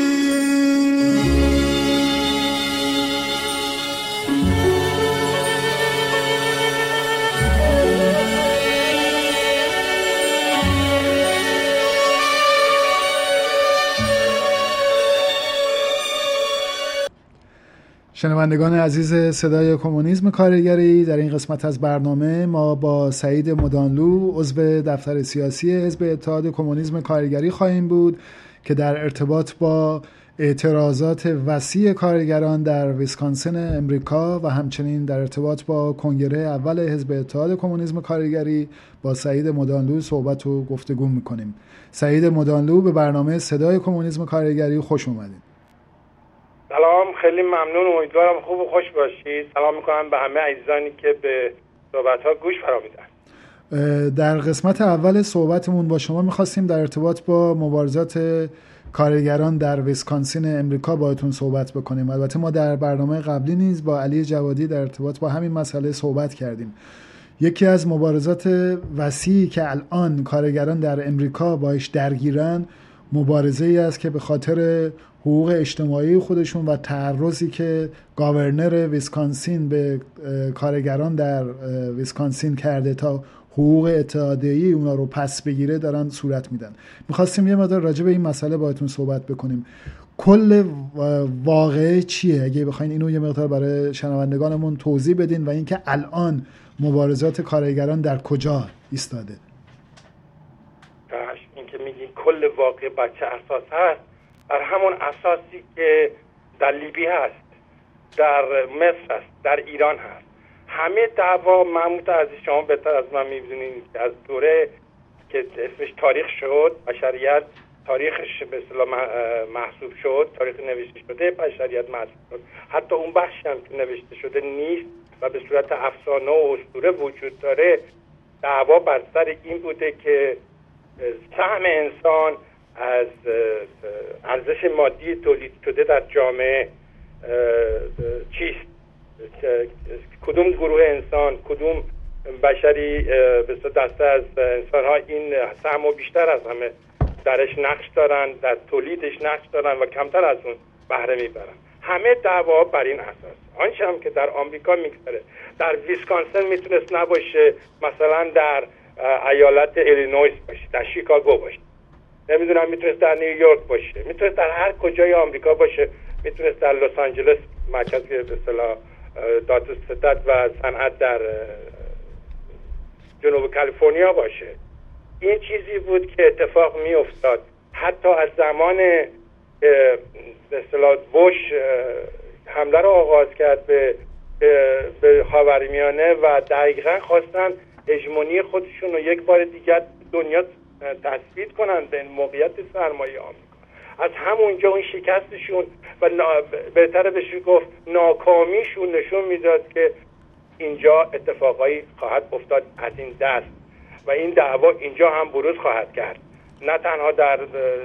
شنوندگان عزیز صدای کمونیسم کارگری، در این قسمت از برنامه ما با سعید مدانلو عضو دفتر سیاسی حزب اتحاد کمونیسم کارگری خواهیم بود که در ارتباط با اعتراضات وسیع کارگران در ویسکانسین امریکا و همچنین در ارتباط با کنگره اول حزب اتحاد کمونیسم کارگری با سعید مدانلو صحبت و گفتگو میکنیم. سعید مدانلو، به برنامه صدای کمونیسم کارگری خوش اومدید. سلام، خیلی ممنون، امیدوارم خوب و خوش باشید. سلام میکنم به همه عزیزانی که به صحبت‌ها گوش فرا میدن. در قسمت اول صحبتمون با شما میخواستیم در ارتباط با مبارزات کارگران در ویسکانسین امریکا باهاتون صحبت بکنیم. البته ما در برنامه قبلی نیز با علی جوادی در ارتباط با همین مسئله صحبت کردیم. یکی از مبارزات وسیعی که الان کارگران در امریکا باهاش درگیرن مبارزه ای است که به خاطر حقوق اجتماعی خودشون و تعرضی که گاورنر ویسکانسین به کارگران در ویسکانسین کرده تا حقوق اتحادیه‌ای اونا رو پس بگیره دارن صورت میدن. میخواستیم یه مقدار راجع به این مسئله باهاتون صحبت بکنیم. کل واقعه چیه؟ اگه بخواین اینو یه مقدار برای شنوندگانمون توضیح بدین و اینکه الان مبارزات کارگران در کجا ایستاده. این که میگین کل واقعه بر چه اساس هست؟ بر همون اساسی که در لیبی هست، در مصر هست، در ایران هست. همه دعوا محمود عزیز شما بهتر از من می‌دونین که از دوره که اسمش تاریخ شد، بشریت تاریخش به اصطلاح محسوب شد، تاریخ نوشته شده بشریت محسوب شد، حتی اون بخشی هم که نوشته شده نیست و به صورت افسانه و اسطوره وجود داره، دعوا بر سر این بوده که سهم انسان از ارزش مادی تولید شده در جامعه چیست، کدوم گروه انسان، کدوم بشری به دسته از انسان‌ها این سهم بیشتر از همه درش نقش دارن، در تولیدش نقش دارن و کمتر از اون بهره میبرن. همه دعوا بر این اساس. آنچه هم که در آمریکا میگذره، در ویسکانسن میتونست نباشه، مثلا در ایالت ایلینویس باشه، در شیکاگو باشه، نمیدونم میتونست در نیویورک باشه، میتونست در هر کجای آمریکا باشه، میتونست در لس آنجلس مرکز به اصطلاح دادوستد و صنعت در جنوب کالیفرنیا باشه. این چیزی بود که اتفاق می افتاد. حتی از زمان به اصطلاح بوش حمله رو آغاز کرد به به خاورمیانه و دقیقاً خواستن هژمونی خودشون رو یک بار دیگر دنیا تثبیت کنن به موقعیت سرمایه آمریکا. از همونجا اون شکستشون و بهتره بهش گفت ناکامیشون نشون میداد که اینجا اتفاقایی خواهد افتاد از این دست و این دعوا اینجا هم بروز خواهد کرد، نه تنها در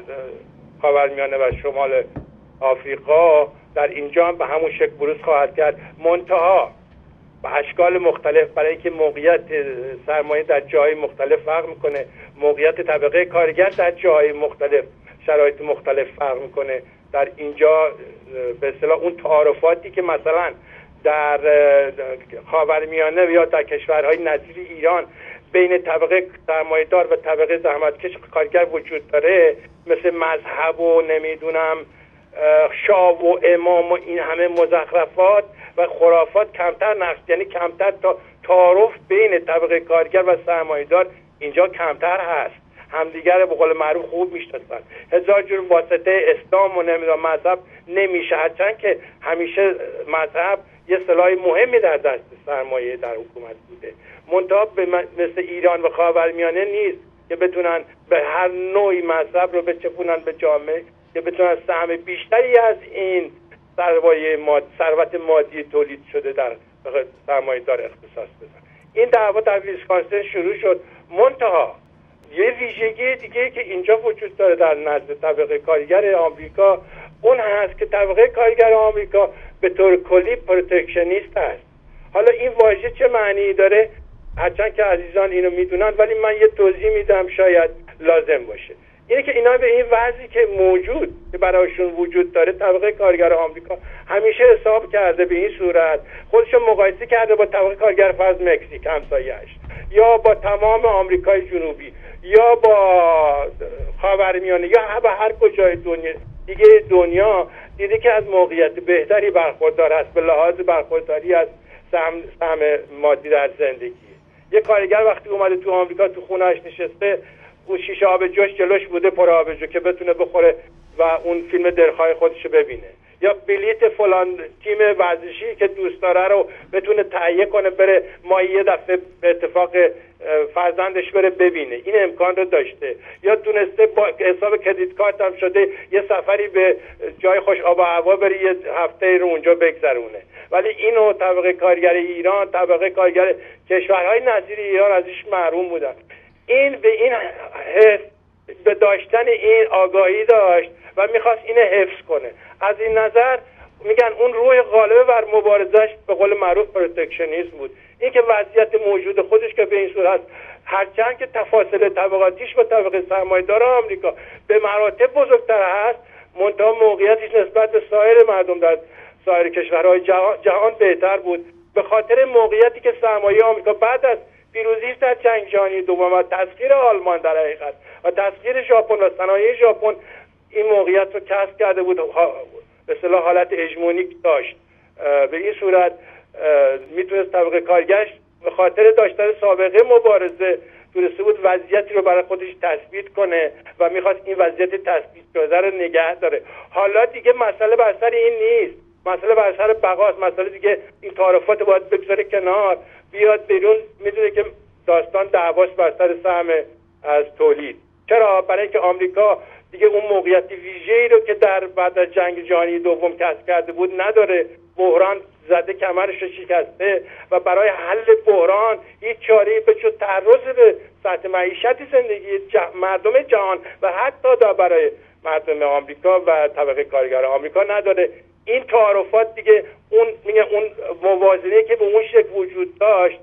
خاورمیانه و شمال آفریقا، در اینجا هم به همون شکل بروز خواهد کرد، منتها به اشکال مختلف، برای اینکه موقعیت سرمایه در جای مختلف فرق میکنه، موقعیت طبقه کارگر در جای مختلف شرایط مختلف فرق میکنه. در اینجا به اصطلاح اون تعارفاتی که مثلا در خاورمیانه یا در کشورهای نظیر ایران بین طبقه سرمایه‌دار و طبقه زحمتکش کارگر وجود داره، مثل مذهب و نمیدونم شاه و امام و این همه مزخرفات و خرافات کمتر نقش، یعنی کمتر تا تعارف بین طبقه کارگر و سرمایه‌دار اینجا کمتر هست. همدیگر به قول معروف خوب میشناسن. هزار جور واسطه اسلام و نمیدونم مذهب نمیشه، هرچند که همیشه مذهب یه سلاح مهمی در دست سرمایه در حکومت بوده، منتها مثل ایران و خاورمیانه نیست که بتونن به هر نوعی مذهب رو بچپونن به جامعه که بتونن سهم بیشتری از این سرمایه ماد ثروت مادی تولید شده در سرمایه دار اختصاص بدن. این دعوا در ویسکانسن شروع شد، منتها یه ویژگی دیگه که اینجا وجود داره در نزد طبقه کارگر آمریکا، اون هست که طبقه کارگر آمریکا به طور کلی پروتکشنیست هست. حالا این واژه چه معنی داره؟ هرچند که عزیزان اینو میدونن، ولی من یه توضیح میدم شاید لازم باشه. اینه که اینا به این وضعی که موجود که برایشون وجود داره، طبقه کارگر آمریکا همیشه حساب کرده به این صورت، خودشو مقایسه کرده با طبقه کارگر فرض مکزیک همسایه‌اش، یا با تمام آمریکای جنوبی، یا با خاورمیانه، یا با هر کجای دنیا دیگه دنیا، دیده که از موقعیت بهتری برخوردار هست به لحاظ برخورداری از سهم سهم مادی در زندگی. یه کارگر وقتی اومده تو آمریکا تو خونه‌اش نشسته، اون شیشه آب جوش جلوش بوده پر آب جو که بتونه بخوره و اون فیلم دلخواه خودشو ببینه، یا بلیت فلان تیم ورزشی که دوست داره رو بتونه تهیه کنه بره ماهی یه دفعه به اتفاق فرزندش بره ببینه، این امکان رو داشته، یا تونسته با حساب کریدیت کارت هم شده یه سفری به جای خوش آب و هوا بره یه هفته رو اونجا بگذرونه. ولی اینو طبقه کارگر ایران، طبقه کارگر کشورهای نظیر ایران ازش محروم بودن. این به این حس به داشتن این آگاهی داشت و میخواست اینو حفظ کنه. از این نظر میگن اون روح غالبه بر مبارزش به قول معروف پروتکشنیسم بود. این که وضعیت موجود خودش که به این صورت هست، هرچند که تفاصل طبقاتیش با طبقه سرمایه‌دار آمریکا به مراتب بزرگتر هست، منتها موقعیتش نسبت به سایر مردم در سایر کشورهای جهان, جهان بهتر بود، به خاطر موقعیتی که سرمایه آمریکا بعد از پیروزی است در جنگ جهانی دوم و تسخیر آلمان در حقیقت و تسخیر ژاپن و صنایع ژاپن این موقعیت رو کسب کرده بود، به اصطلاح حالت هژمونیک داشت. به این صورت میتونست طبقه کارگرش به خاطر داشتن سابقه مبارزه تونسته بود وضعیتی رو برای خودش تثبیت کنه و میخواست این وضعیت تثبیت شده رو نگه داره. حالا دیگه مسئله بر سر این نیست، مسئله بر سر بقاست، مسئله دیگه این تعارفات باید بگذاره کنار، بیاد بیرون. میدونه که داستان دعواش بر سر سهم از تولید. چرا؟ برای اینکه آمریکا دیگه اون موقعیت ویژه‌ای رو که در بعد از جنگ جهانی دوم کسب کرده بود نداره. بحران زده، کمرش رو شکسته و برای حل بحران هیچ چاره‌ای به جز تعرض به سطح معیشتی زندگی جه... مردم جهان و حتی دا برای مردم آمریکا و طبقه کارگر آمریکا نداره. این تعارفات دیگه اون میگه اون موازنه که به اون شکل وجود داشت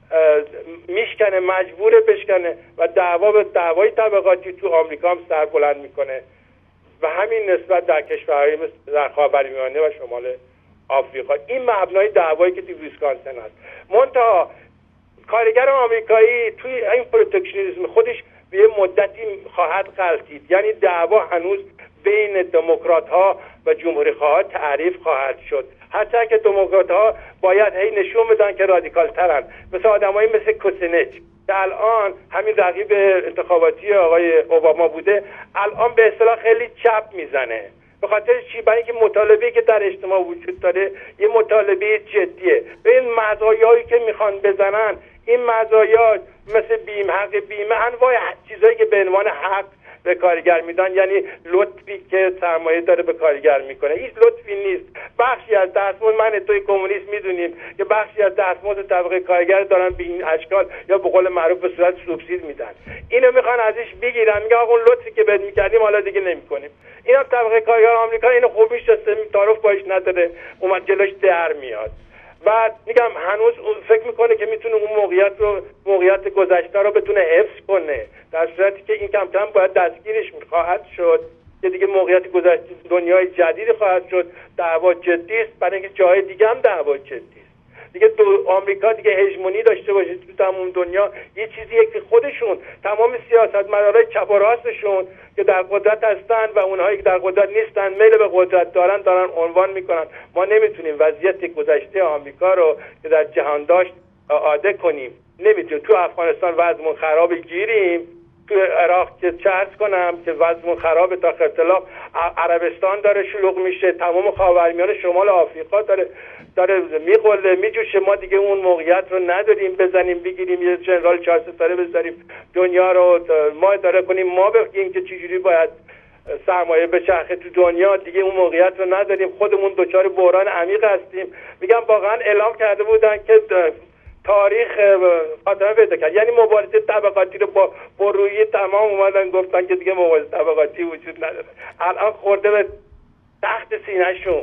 میشکنه، مجبوره بشکنه و دعوا به دعوای طبقاتی تو آمریکا هم سر بلند میکنه و همین نسبت در کشورهای مثل در خاورمیانه و شمال آفریقا. این مبنای دعوایی که تو ویسکانسن هست. منتها کارگر آمریکایی توی این پروتکشنیسم خودش به یه مدتی خواهد غلطید، یعنی دعوا هنوز بین دموکرات ها و جمهوری خواها تعریف خواهد شد، حتی که دموکرات ها باید هی نشون بدن که رادیکال ترن، مثل آدمایی مثل کوسینچ که الان همین رقیب انتخاباتی آقای اوباما بوده، الان به اصطلاح خیلی چپ میزنه. به خاطر چی؟ برای اینکه مطالبه‌ای که در اجتماع وجود داره یه مطالبه جدیه. به این مزایایی که میخوان بزنن، این مزایا مثل بیم حق بیمه، انواع چیزایی که به عنوان حق به کارگر میدن، یعنی لطفی که سرمایه داره به کارگر میکنه، هیچ لطفی نیست. بخشی از دستمزد، من توی کمونیست میدونیم که بخشی از دستمزد طبقه کارگر دارن به این اشکال یا به قول معروف به صورت سوبسید میدن. اینو میخوان ازش بگیرن، میگن آقا اون لطفی که بهت میکردیم حالا دیگه نمیکنیم. اینا طبقه کارگر آمریکا اینو خوب میشناسه، تعارف باش نداره، اومد جلوش در میاد و میگم هنوز فکر میکنه که میتونه اون موقعیت رو موقعیت گذشته رو بتونه حفظ کنه، در صورتی که این کم کم باید دستگیرش خواهد شد که دیگه موقعیت گذشته دنیای جدید خواهد شد. دعوا جدی است، برای اینکه جای دیگه هم دعوا جدی است. دیگه دو آمریکا دیگه هژمونی داشته باشه تو تمام دنیا، یه چیزیه که خودشون تمام سیاستمدارای چپ و راستشون که در قدرت هستن و اونهایی که در قدرت نیستن میل به قدرت دارن دارن عنوان میکنن ما نمیتونیم وضعیت گذشته آمریکا رو که در جهان داشت عاده کنیم، نمیتونیم. تو افغانستان وضعمون خرابه گیریم، تو عراق که چرس کنم که وضعمون خرابه تا اختلاف، عربستان داره شلوغ میشه، تمام خاورمیانه شمال آفریقا داره داره میقله میجوشه. ما دیگه اون موقعیت رو نداریم بزنیم بگیریم یه جنرال چهار ستاره بذاریم دنیا رو ما اداره کنیم، ما بگیم که چجوری باید سرمایه بچرخه تو دنیا. دیگه اون موقعیت رو نداریم، خودمون دچار بحران عمیق هستیم. میگم واقعا اعلام کرده بودن که تاریخ خاتمه پیدا کرد، یعنی مبارزه طبقاتی رو با برویی تمام اومدن گفتن که دیگه مبارزه طبقاتی وجود نداره. الان خورده به تخت سینه‌شون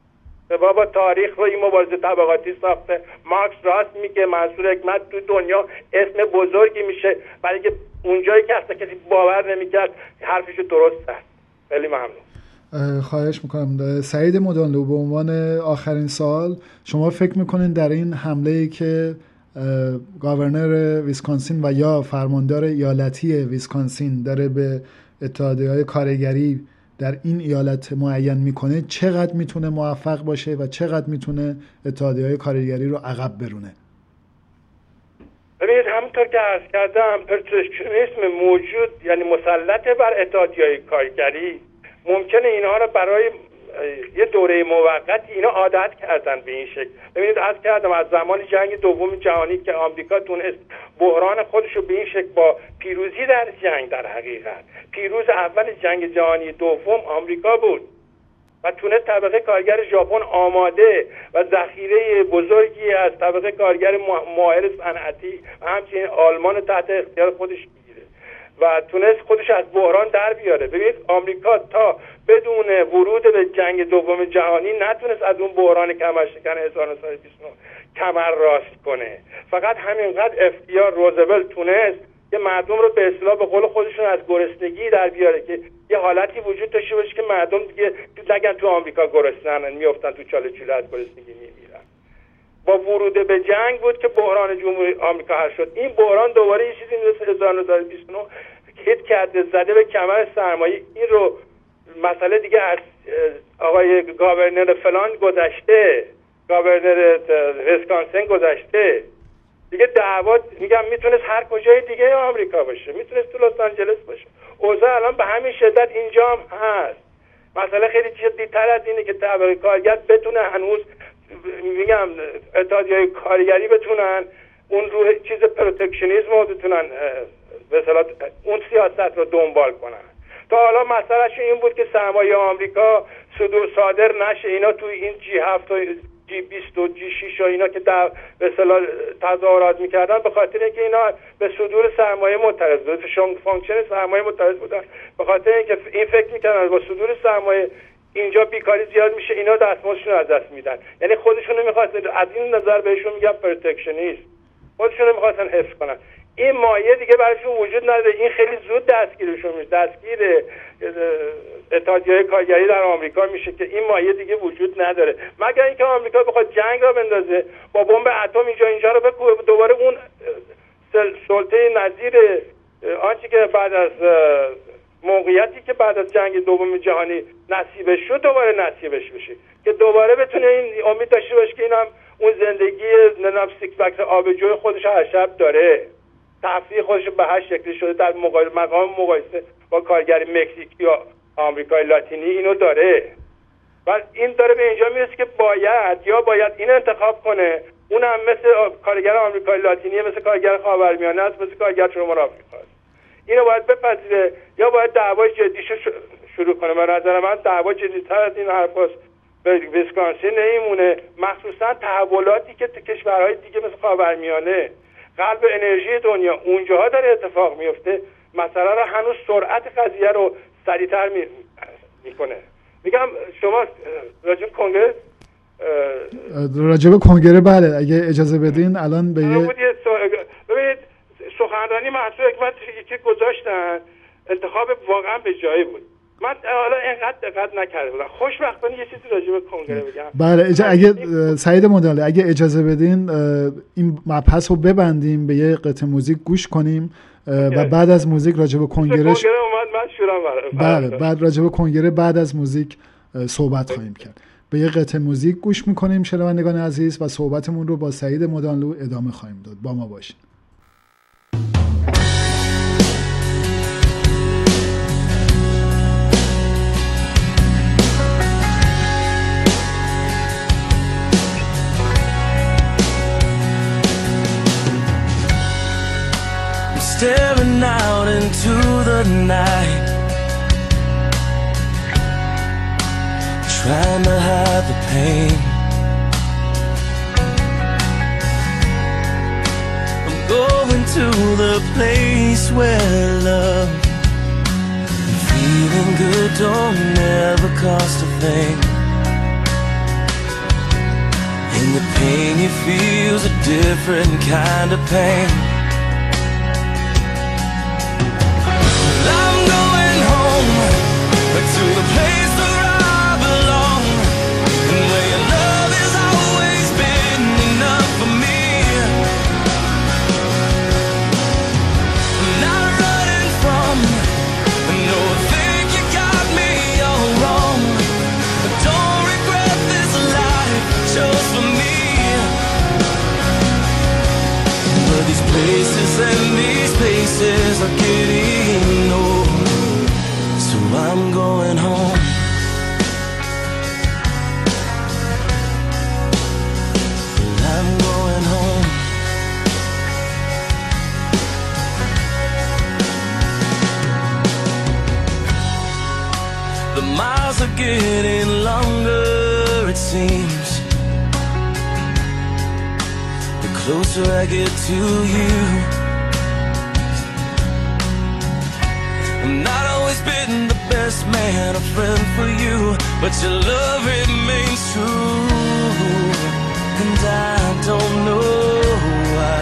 بابا تاریخ رو این مبارزه طبقاتی ساخته. مارکس راست میگه، منصور حکمت تو دنیا اسم بزرگی میشه برای که اونجایی که اصلا کسی باور نمیکرد حرفشو درست کرد. خیلی ممنون. خواهش میکنم. سعید مدانلو، به عنوان آخرین سوال، شما فکر میکنین در این حمله‌ای که گاورنر ویسکانسین و یا فرماندار ایالتی ویسکانسین داره به اتحادیه‌های کارگری در این ایالت معین میکنه چقدر میتونه موفق باشه و چقدر میتونه اتحادیه‌های کارگری رو عقب برونه؟ ببینید همونطور که عرض کردم پروتکشنیسم موجود، یعنی مسلط بر اتحادیه‌های کارگری، ممکنه اینها رو برای یه دوره موقتی اینا عادت کردن به این شکل. ببینید عرض کردم از زمان جنگ دوم جهانی که آمریکا تونست بحران خودش رو به این شکل با پیروزی در جنگ، در حقیقت پیروز اول جنگ جهانی دوم آمریکا بود و تونست طبقه کارگر ژاپن آماده و ذخیره بزرگی از طبقه کارگر ماهر صنعتی و همچنین آلمان تحت اختیار خودش بگیره و تونست خودش از بحران در بیاره. ببینید آمریکا تا بدون ورود به جنگ دوم جهانی نتونست از اون بحران کمرشکن هزار و نهصد و بیست و نه کمر راست کنه. فقط همینقدر افتیار روزولت تونست که مردم رو به اصطلاح به قول خودشون از گرسنگی در بیاره، که یه حالتی وجود داشته باشه که مردم دیگه نگن تو آمریکا گرسنه‌ن، میافتن تو چاله چوله از گرسنگی میمیرن. با ورود به جنگ بود که بحران جمهوری آمریکا حل شد. این بحران دوباره یه چیزی مثل هزار و نهصد و بیست و نه هیت کرده، زده به کمر سرمایه. این رو مسئله دیگه از آقای گاورنر فلان گذشته، گاورنر ویسکانسین گذشته دیگه. دعوا میگم میتونست هر کجای دیگه آمریکا باشه، میتونست تو لس آنجلس باشه. اوضاع الان به همین شدت اینجا هم هست. مسئله خیلی جدی‌تر از اینه که طبقه کارگر بتونه هنوز میگم اتحادیه‌های کارگری بتونن اون روح چیز پروتکشنیسم رو بتونن به اصطلاح اون سیاست رو دنبال کنن. تا حالا مسئلهش این بود که سرمایه آمریکا صدور صادر نشه. اینا توی این جی هفت و جی بیست و جی شش و اینا که در به اصطلاح تظاهرات میکردن به خاطر اینکه اینا به صدور سرمایه معترض بودن، فانکشن سرمایه معترض بودن، به خاطر اینکه این فکر میکردن با صدور سرمایه اینجا بیکاری زیاد میشه، اینا دستمزدشون رو از دست میدن. یعنی خودشون نمیخواستن، از این نظر بهشون میگم پروتکشنیست، خودشون نمیخواستن حفظ کنن. این مایه دیگه براشون وجود نداره. این خیلی زود دستگیرشون میشه، دستگیر اتحادیه‌های کارگری در آمریکا میشه که این مایه دیگه وجود نداره، مگر اینکه آمریکا بخواد جنگ را بندازه با بمب اتم اینجا اینجا رو بکوبه، دوباره اون سلطه نظیر آنچه که بعد از موقعیتی که بعد از جنگ دوم جهانی نصیبش شد دوباره نصیبش بشه، که دوباره بتونه این امید داشته باشه که اینم اون زندگی ننام سیکس پک آبجوی خودش هر شب داره، تفریح خودش به هر شکلی شده در مقام مقایسه با کارگر مکزیکی یا آمریکای لاتینی اینو داره. و این داره به اینجا میرسه که باید یا باید این انتخاب کنه، اونم مثل کارگر آمریکای لاتینی، مثل کارگر خاورمیانه است، مثل کارگر شمال آفریقا است. اینو باید بپذیره یا باید دعوای جدیشو شروع کنه. به نظر من دعوا جدی‌تر از این حرفاست. به ویسکانسین نمیمونه، مخصوصا تحولاتی که تو کشورهای دیگه مثل خاورمیانه قلب انرژی دنیا اونجاها داره اتفاق میفته، مسئله رو هنوز سرعت قضیه رو سریعتر می... میکنه. میگم شما راجع به کنگره راجع به کنگره بله اگه اجازه بدین الان به یه ببینید سخنرانی منصور حکمت که گذاشتن انتخاب واقعا به جایی بود. من حالا اینقدر دقت نکرده بودم. خوشبختانه یه چیزی راجع به کنگره بگم. بله اجا اگه سعید مداله اگه اجازه بدین این مبحث رو ببندیم، به یه قطعه موزیک گوش کنیم و بعد از موزیک راجع به کنگره کنگره اومد من شورم بله بعد راجع به کنگره بعد از موزیک صحبت خواهیم کرد. به یه قطعه موزیک گوش میکنیم شنوندگان عزیز و صحبتمون رو با سعید مدانلو ادامه خواهیم داد. با ما باشین. Staring out into the night, trying to hide the pain. I'm going to the place where love and feeling good don't ever cost a thing. And the pain you feel's a different kind of pain. To the place where I belong, and where your love has always been enough for me. I'm not running from, no, I think you got me all wrong. I don't regret this life I chose for me. But these places and these places are getting old. I'm going home. I'm going home. The miles are getting longer, it seems. The closer I get to you, I'm not always been the best man, a friend for you, but your love remains true. And I don't know why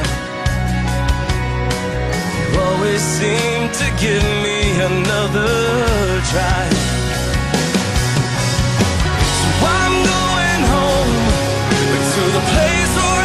you always seem to give me another try. So I'm going home to the place where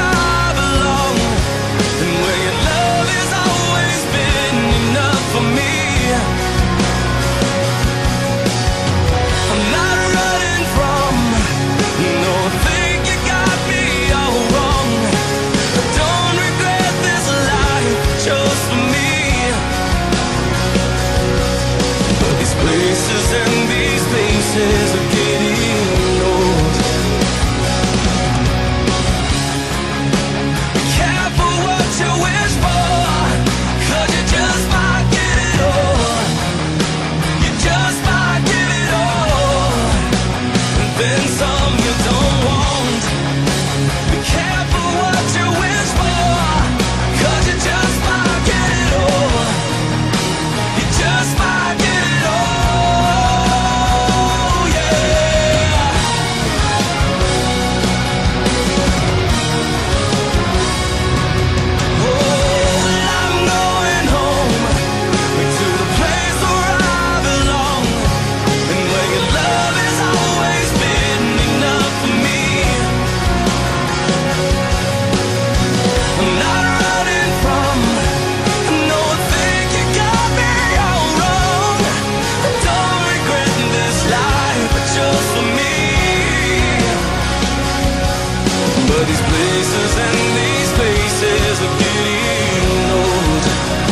these places and these faces are getting old.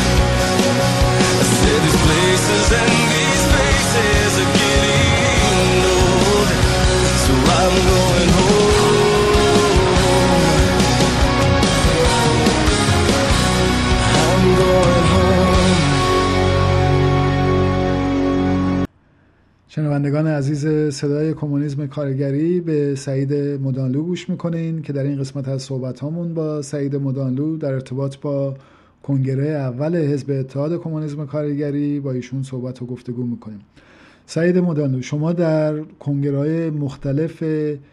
I said these places and these faces are getting old. So I'm going home. I'm going home. شنوندگان عزیز صدای کمونیسم کارگری، به سعید مدانلو گوش میکنین که در این قسمت از صحبت هامون با سعید مدانلو در ارتباط با کنگره اول حزب اتحاد کمونیسم کارگری با ایشون صحبت و گفتگو میکنیم. سعید مدانلو، شما در کنگره‌های مختلف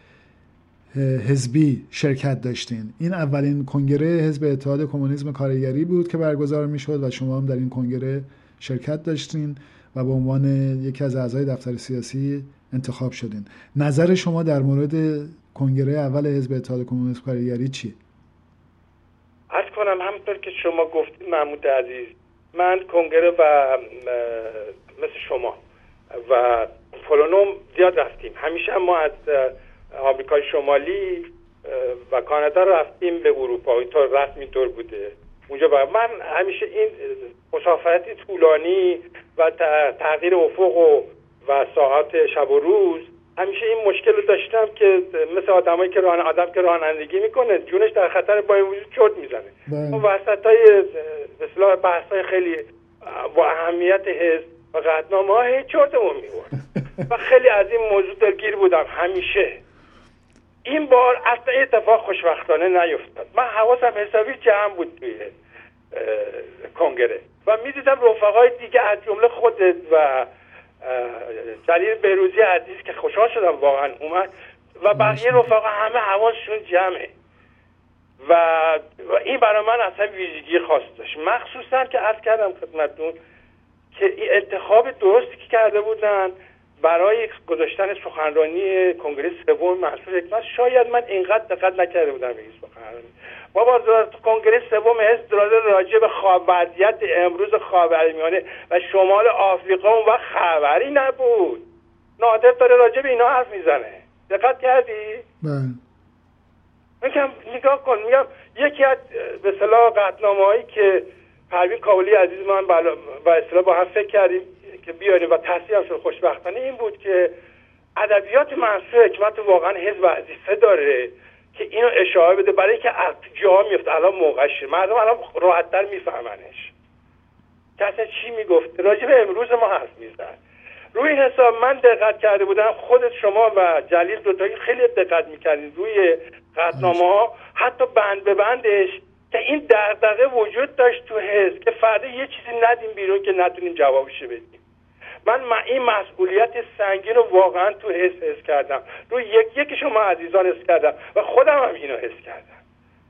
حزبی شرکت داشتین. این اولین کنگره حزب اتحاد کمونیسم کارگری بود که برگزار میشد و شما هم در این کنگره شرکت داشتین و به عنوان یکی از اعضای دفتر سیاسی انتخاب شدین. نظر شما در مورد کنگره اول حزب اتحاد کمونیسم کارگری چیه؟ عرض کنم همونطور که شما گفتید محمود عزیز، من کنگره و مثل شما و پولونوم زیاد رفتیم. همیشه ما از آمریکای شمالی و کانادا رفتیم به اروپا، اینطور رسم اینطور بوده اونجا. با من همیشه این مسافرتی طولانی و تغییر افق و و ساعات شب و روز، همیشه این مشکل رو داشتم که مثل آدمایی که ران آدم که رانندگی میکنه جونش در خطر، با این وجود چرت میزنه. اون وسطای به اصطلاح بحثای خیلی با اهمیت حزب و قطعنامه‌ها چرتمون میبرد و خیلی از این موضوع درگیر بودم همیشه. این بار اصلا اتفاق خوشبختانه نیفتاد. من حواسم حسابی جمع بود توی کنگره و میدیدم رفقای دیگه از جمله خودت و جلیل بیروزی عزیز که خوشحال شدم واقعا اومد و بقیه رفقا همه حواسشون جمعه و, و این برای من اصلا ویژگی خاص داشت، مخصوصا که عرض کردم خدمتتون که این انتخاب درستی که کرده بودن برای گذاشتن سخنرانی کنگره سوم منصور حکمت. شاید من اینقدر دقت نکرده بودم به این سخنرانی. بابا کنگره سوم حزب راجع به وضعیت امروز خاورمیانه و شمال آفریقا اون وقت خبری نبود. نادر داره راجع به اینا حرف میزنه. دقت کردی؟ بله. میگم نگاه کن، میگم یکی از به اصطلاح قطعنامه‌هایی که پروین کابلی عزیز من با اصطلاح با هم فکر کردیم که بیاریم و تصحیح شد خوشبختانه این بود که ادبیات منصور حکمت واقعا حزب وظیفه داره که اینو اشاره بده برای اینکه جا میفته. الان موقعشه، مردم الان راحت‌تر میفهمنش. کسی چی میگفت راجع به امروز ما حرف میزد. روی این حساب من دقت کرده بودم، خودت شما و جلیل دوتایی خیلی دقت میکردین روی قطعنامه‌ها، حتی بند به بندش، که این دغدغه وجود داشت تو حزب که فردا یه چیزی ندیم بیرون که نتونیم جوابش بدیم. من این مسئولیت سنگین رو واقعا تو حس حس کردم، روی یک یک شما عزیزان حس کردم و خودم هم اینو حس کردم.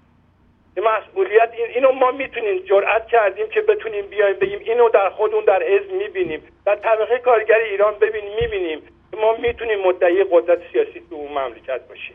این مسئولیت این اینو ما میتونیم جرأت کردیم که بتونیم بیایم بگیم اینو در خودمون در حزب میبینیم، در طبقه کارگر ایران ببینیم میبینیم ما میتونیم مدعی قدرت سیاسی تو اون مملکت باشیم.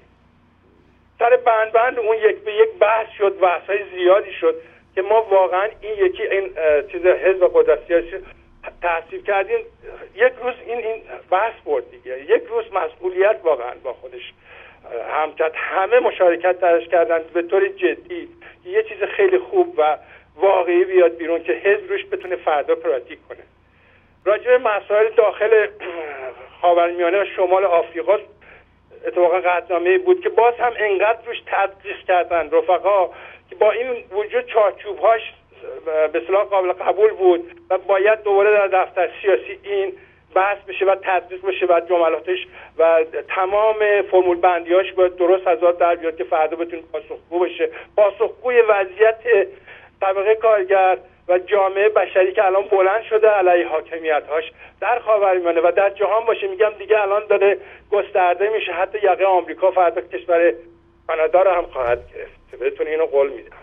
سر بند بند اون یک به یک بحث شد، بحث‌های زیادی شد که ما واقعا این یکی این چیز حزب قدرت سیاسی تحصیل کردیم. یک روز این این بحث برد دیگه، یک روز مسئولیت واقعا با خودش هم کرد، همه مشارکت درش کردن به طور جدی، یه چیز خیلی خوب و واقعی بیاد بیرون که حزب روش بتونه فردا پراتیک کنه. راجع به مسائل داخل خاورمیانه و شمال آفریقا اتفاقا قطعنامه‌ای بود که باز هم انقدر روش تدقیق کردن رفقا که با این وجود چارچوب‌هاش به اصطلاح قابل قبول بود و باید دوباره در دفتر سیاسی این بحث بشه و تدقیق بشه و جملاتش و تمام فرمول بندیاش باید درست از آب در بیاد که فردا بتونه پاسخگو بشه، پاسخگوی وضعیت طبقه کارگر و جامعه بشری که الان بلند شده علیه حاکمیت‌هاش در خاورمیانه و در جهان باشه. میگم دیگه الان داره گسترده میشه، حتی یقه آمریکا فردا کشور کانادا رو هم خواهد گرفت. بهتون اینو قول میدم.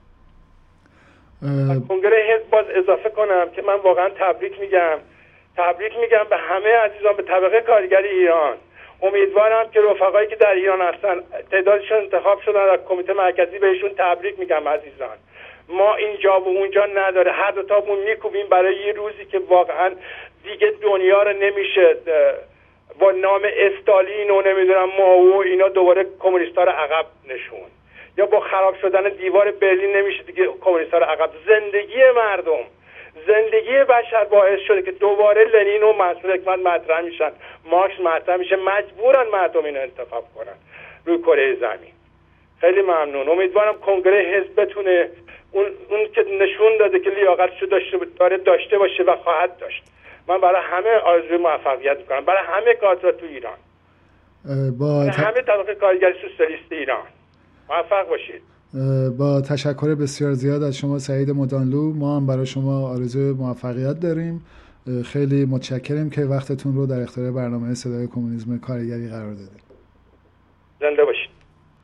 کنگره حزب باز اضافه کنم که من واقعا تبریک میگم تبریک میگم به همه عزیزان، به طبقه کارگری ایران. امیدوارم که رفقایی که در ایران هستن تعدادشون انتخاب شدن در کمیته مرکزی، بهشون تبریک میگم عزیزان. ما اینجا و اونجا نداره، هر دو تامون میکوبیم برای یه روزی که واقعا دیگه دنیا رو نمیشه با نام استالین و نمیدونم ماو اینا دوباره کمونیستا رو عقب نشون. یا با خراب شدن دیوار برلین نمیشه دیگه کمونیست‌ها رو عقب. زندگی مردم، زندگی بشر باعث شده که دوباره لنین و منصور حکمت مطرح میشن، مارکس مطرح میشه، مجبورن مردم اینو انتخاب کنن روی کره زمین. خیلی ممنون. امیدوارم کنگره حزب بتونه اون اون که نشون داده که لیاقتشو داشته داره داشته باشه و خواهد داشت. من برای همه آرزوی موفقیت میکنم، برای همه کادرها تو ایران، با ت... همه طبقه کارگر سوسیالیست ایران. موفق باشید. با تشکر بسیار زیاد از شما سعید مدانلو. ما هم برای شما آرزوی موفقیت داریم. خیلی متشکریم که وقتتون رو در اختیار برنامه صدای کمونیسم کارگری قرار دادید. زنده باشید.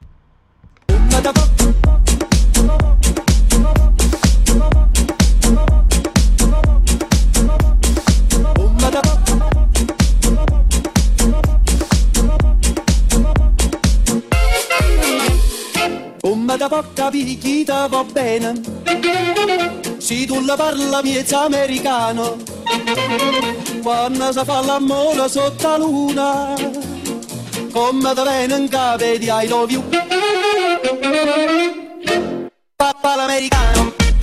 Come da poca picchita va bene, se tu la parla miezza americano, quando si fa l'amore sotto la luna, come da bene in capo di I love you, papà l'americano.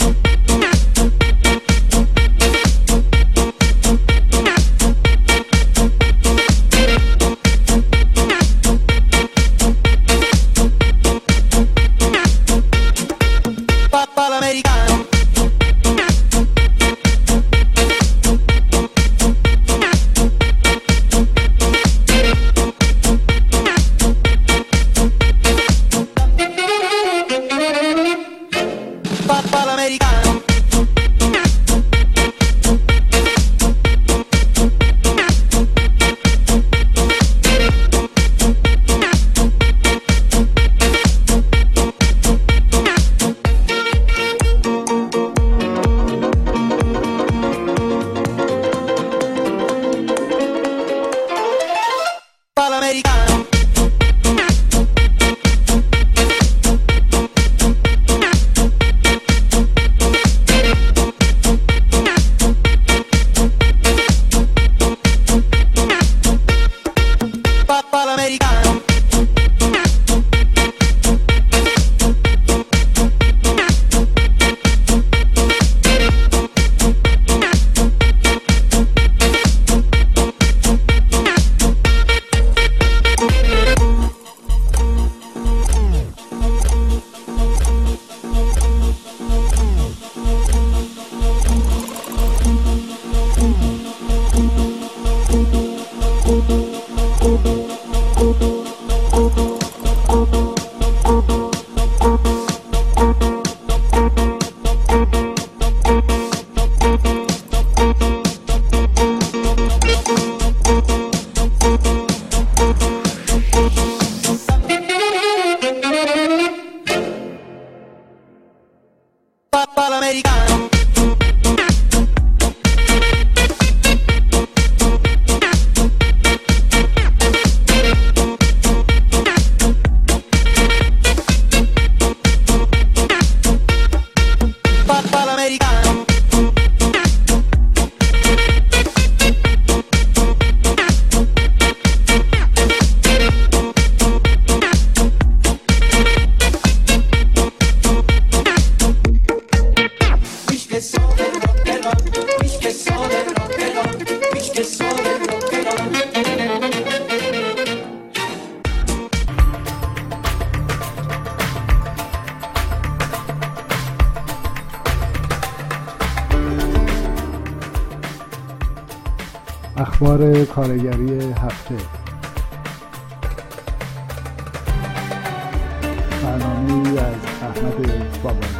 اخبار کارگری هفته، برنامه‌ای از احمد بابایی.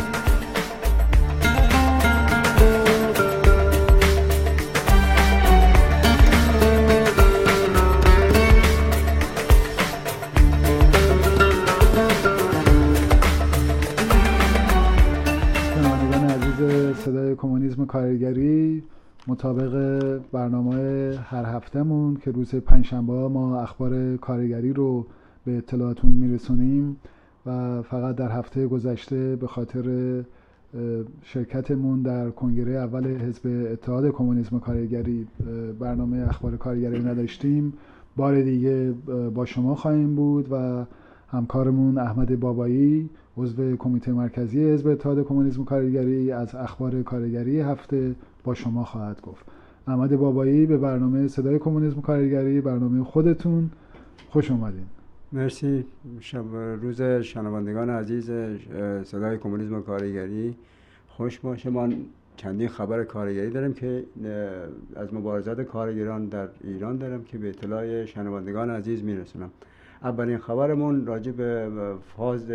شنوندگان عزیز صدای کمونیسم کارگری، مطابق برنامه هر هفتهمون که روز پنجشنبه ما اخبار کارگری رو به اطلاعاتون میرسونیم و فقط در هفته گذشته به خاطر شرکتمون در کنگره اول حزب اتحاد کمونیسم کارگری برنامه اخبار کارگری نداشتیم، بار دیگه با شما خواهیم بود و همکارمون احمد بابایی عضو کمیته مرکزی حزب اتحاد کمونیسم کارگری از اخبار کارگری هفته با شما خواهد گفت. احمد بابایی به برنامه صدای کمونیسم کارگری، برنامه خودتون، خوش اومدین. مرسی. شب روز شنوندگان عزیز صدای کمونیسم کارگری خوش باشه. ما چندین خبر کارگری داریم که از مبارزات کارگران در ایران دارم که به اطلاع شنوندگان عزیز میرسونم. اولین خبرمون راجع به فاز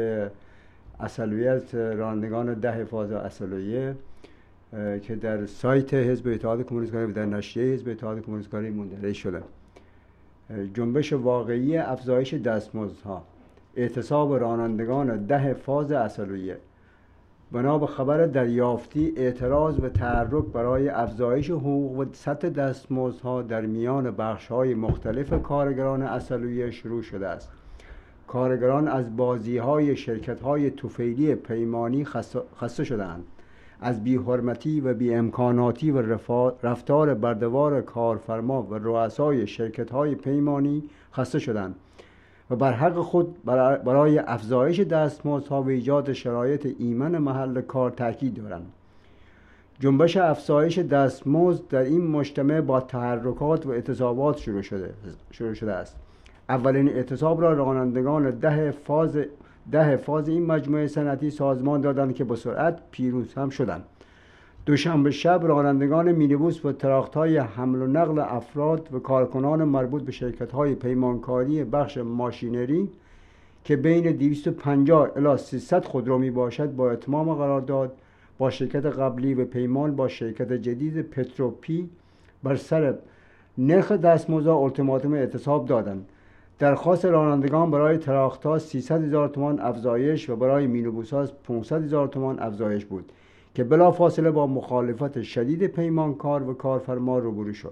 اصلویت رانندگان ده فاز اصلویه که در سایت حزب اتحاد کمونیست کاری و در نشریه حزب اتحاد کمونیست کاری مندرج شده. جنبش واقعی افزایش دستمزدها، اعتصاب رانندگان ده فاز اصلویه. بنا به خبر دریافتی، اعتراض و تحرک برای افزایش حقوق و سطح دستمزدها در میان بخش‌های مختلف کارگران اصلویه شروع شده است. کارگران از بازی‌های شرکت‌های طفیلی پیمانی خسته شدند. از بی‌حرمتی و بی‌امکاناتی و رفتار برده‌وار کارفرما و رؤسای شرکت‌های پیمانی خسته شدند و بر حق خود برای افزایش دستمزدها و ایجاد شرایط ایمن محل کار تاکید دارند. جنبش افزایش دستمزد در این مجتمع با تحرکات و اعتصابات شروع شده شروع شده است. اولین اعتصاب را رانندگان ده فاز ده فاز این مجموعه صنعتی سازمان دادند که با سرعت پیروز هم شدند. دوشنبه شب رانندگان مینیبوس و تراکتورهای حمل و نقل افراد و کارکنان مربوط به شرکت‌های پیمانکاری بخش ماشینری که بین دویست و پنجاه الی سیصد خودرو میباشد با اتمام قرارداد با شرکت قبلی و پیمان با شرکت جدید پتروپی بر سر نرخ دستمزد التیماتوم اعتصاب دادند. درخواست رانندگان برای تراکتورها سیصد هزار تومان افزایش و برای مینیبوس‌ها پانصد هزار تومان افزایش بود که بلافاصله با مخالفت شدید پیمانکار و کارفرما روبرو شد.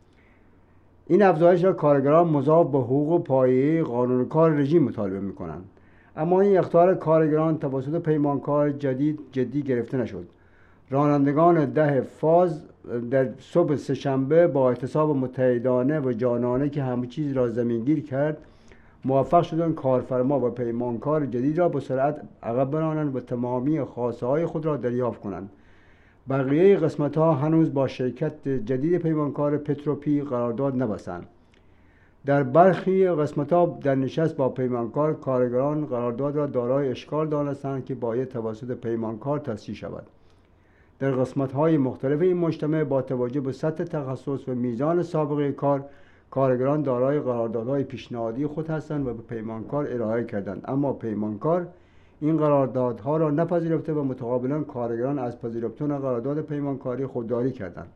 این افزایش را کارگران مضاف به حقوق پایه‌ای قانون کار رژیم مطالبه می‌کنند، اما این اخطار کارگران توسط پیمانکار جدید جدی گرفته نشد. رانندگان ده فاز در صبح سه‌شنبه با اعتصاب متحدانه و جانانه که همه چیز را زمینگیر کرد موفق شدند کارفرما و پیمانکار جدید را به سرعت عقب برانند و تمامی خواسته های خود را دریافت کنند. بقیه قسمت ها هنوز با شرکت جدید پیمانکار پتروپی قرارداد نبستند. در برخی قسمت ها در نشست با پیمانکار کارگران قرارداد را دارای اشکال دانستند که باید توسط پیمانکار تصحیح شود. در قسمت های مختلف این مجتمع با توجه به سطح تخصص و میزان سابقه کار کارگران دارای قراردادهای پیشنهادی خود هستند و به پیمانکار ارائه کردند، اما پیمانکار این قراردادها را نپذیرفته و متقابلا کارگران از پذیرفتن قرارداد پیمانکاری خودداری کردند.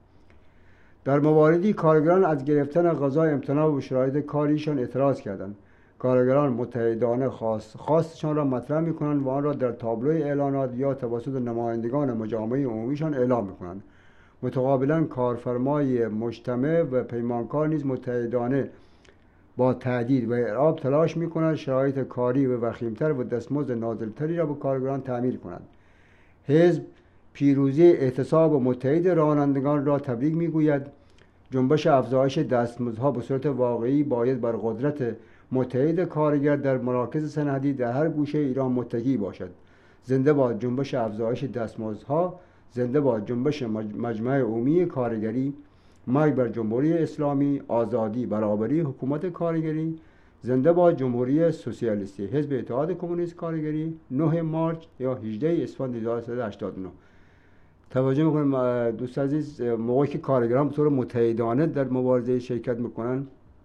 در مواردی کارگران از گرفتن غذا امتناع و شرایط کاریشان اعتراض کردند. کارگران متحدانه خواست خواستشان را مطرح می‌کنند و آن را در تابلوی اعلانات یا توسط نمایندگان مجامع عمومیشان اعلام می‌کنند. متقابلا کارفرمای مجتمع و پیمانکار نیز متحدانه با تهدید و ارعاب تلاش می‌کنند شرایط کاری و وخیمتر و دستمزد نازلتری را به کارگران تعمیل کنند. حزب پیروزی اعتصاب و متحد رانندگان را تبریک می‌گوید. جنبش افزایش دستمزدها به صورت واقعی باید بر قدرت متحد کارگر در مراکز صنعتی در هر گوشه ایران متکی باشد. زنده باد جنبش افزایش دستمزدها، زنده باد جنبش مجمع عمومی کارگری، مرگ بر جمهوری اسلامی، آزادی، برابری، حکومت کارگری، زنده باد جمهوری سوسیالیستی. حزب اتحاد کمونیست کارگری، نه مارس یا هجده اسفند هزار و سیصد و هشتاد و نه. توجه میکنم دوست عزیز، موقعی که کارگران به طور متحدانه در مبارزه شرکت میکنن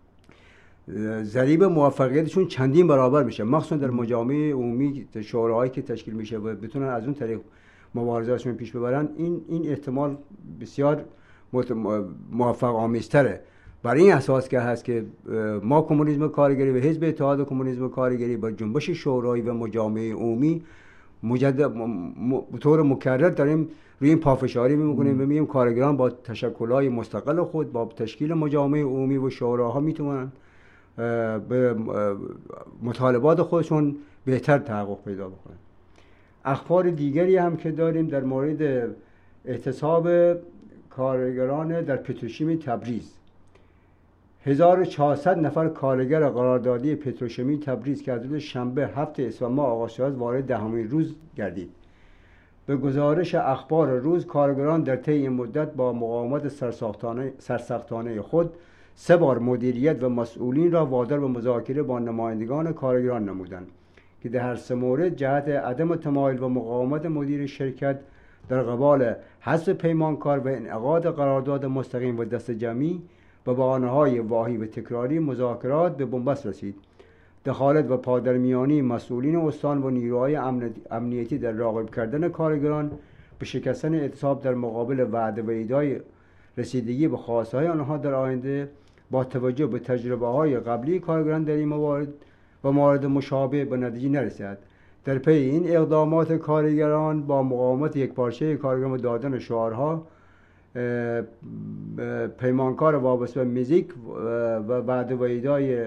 ضریب موفقیتشون چندین برابر میشه، مخصوصا در مجامع عمومی شوراهایی که تشکیل میشه و بتونن از اون طریق مبارزه‌شون پیش ببرن. این این احتمال بسیار موفق آمیزتره. برای این اساس که هست که ما کمونیسم کارگری و حزب اتحاد کمونیسم کارگری با جنبش شورایی و مجامع عمومی مجدد به طور مکرر داریم روی این پافشاری میکنیم و میگیم کارگران با تشکل‌های مستقل خود با تشکیل مجامع عمومی و شوراها میتونن به مطالبات خودشون بهتر تحقق پیدا بکنن. اخبار دیگری هم که داریم در مورد اعتصاب کارگران در پتروشیمی تبریز. هزار و چهارصد نفر کارگر قراردادی پتروشیمی تبریز که از روز شنبه هفت اسفند ماه آغاز شد وارد دهمین روز گردید. به گزارش اخبار روز، کارگران در طی این مدت با مقاومت سرسختانه سرسختانه خود سه بار مدیریت و مسئولین را وادار به مذاکره با نمایندگان کارگران نمودند که در هر سه مورد جهت عدم تمایل و مقاومت مدیر شرکت در قبال حذف پیمانکار و انعقاد قرارداد مستقیم و دست جمعی و بهانه‌های واهی و تکراری مذاکرات به بنبست رسید. دخالت و پادرمیانی مسئولین استان و نیروهای امنیتی در راغب کردن کارگران به شکستن اعتصاب در مقابل وعده و ایدای رسیدگی به خواسته‌های آنها در آینده با توجه به تجربه‌های قبلی کارگران در این موارد و موارد مشابه به نتیجه نرسید. در پی این اقدامات کارگران با مقاومت یکپارچه کارگران و دادن شعارها پیمانکار وابسته به میزیک و وعده و ایدای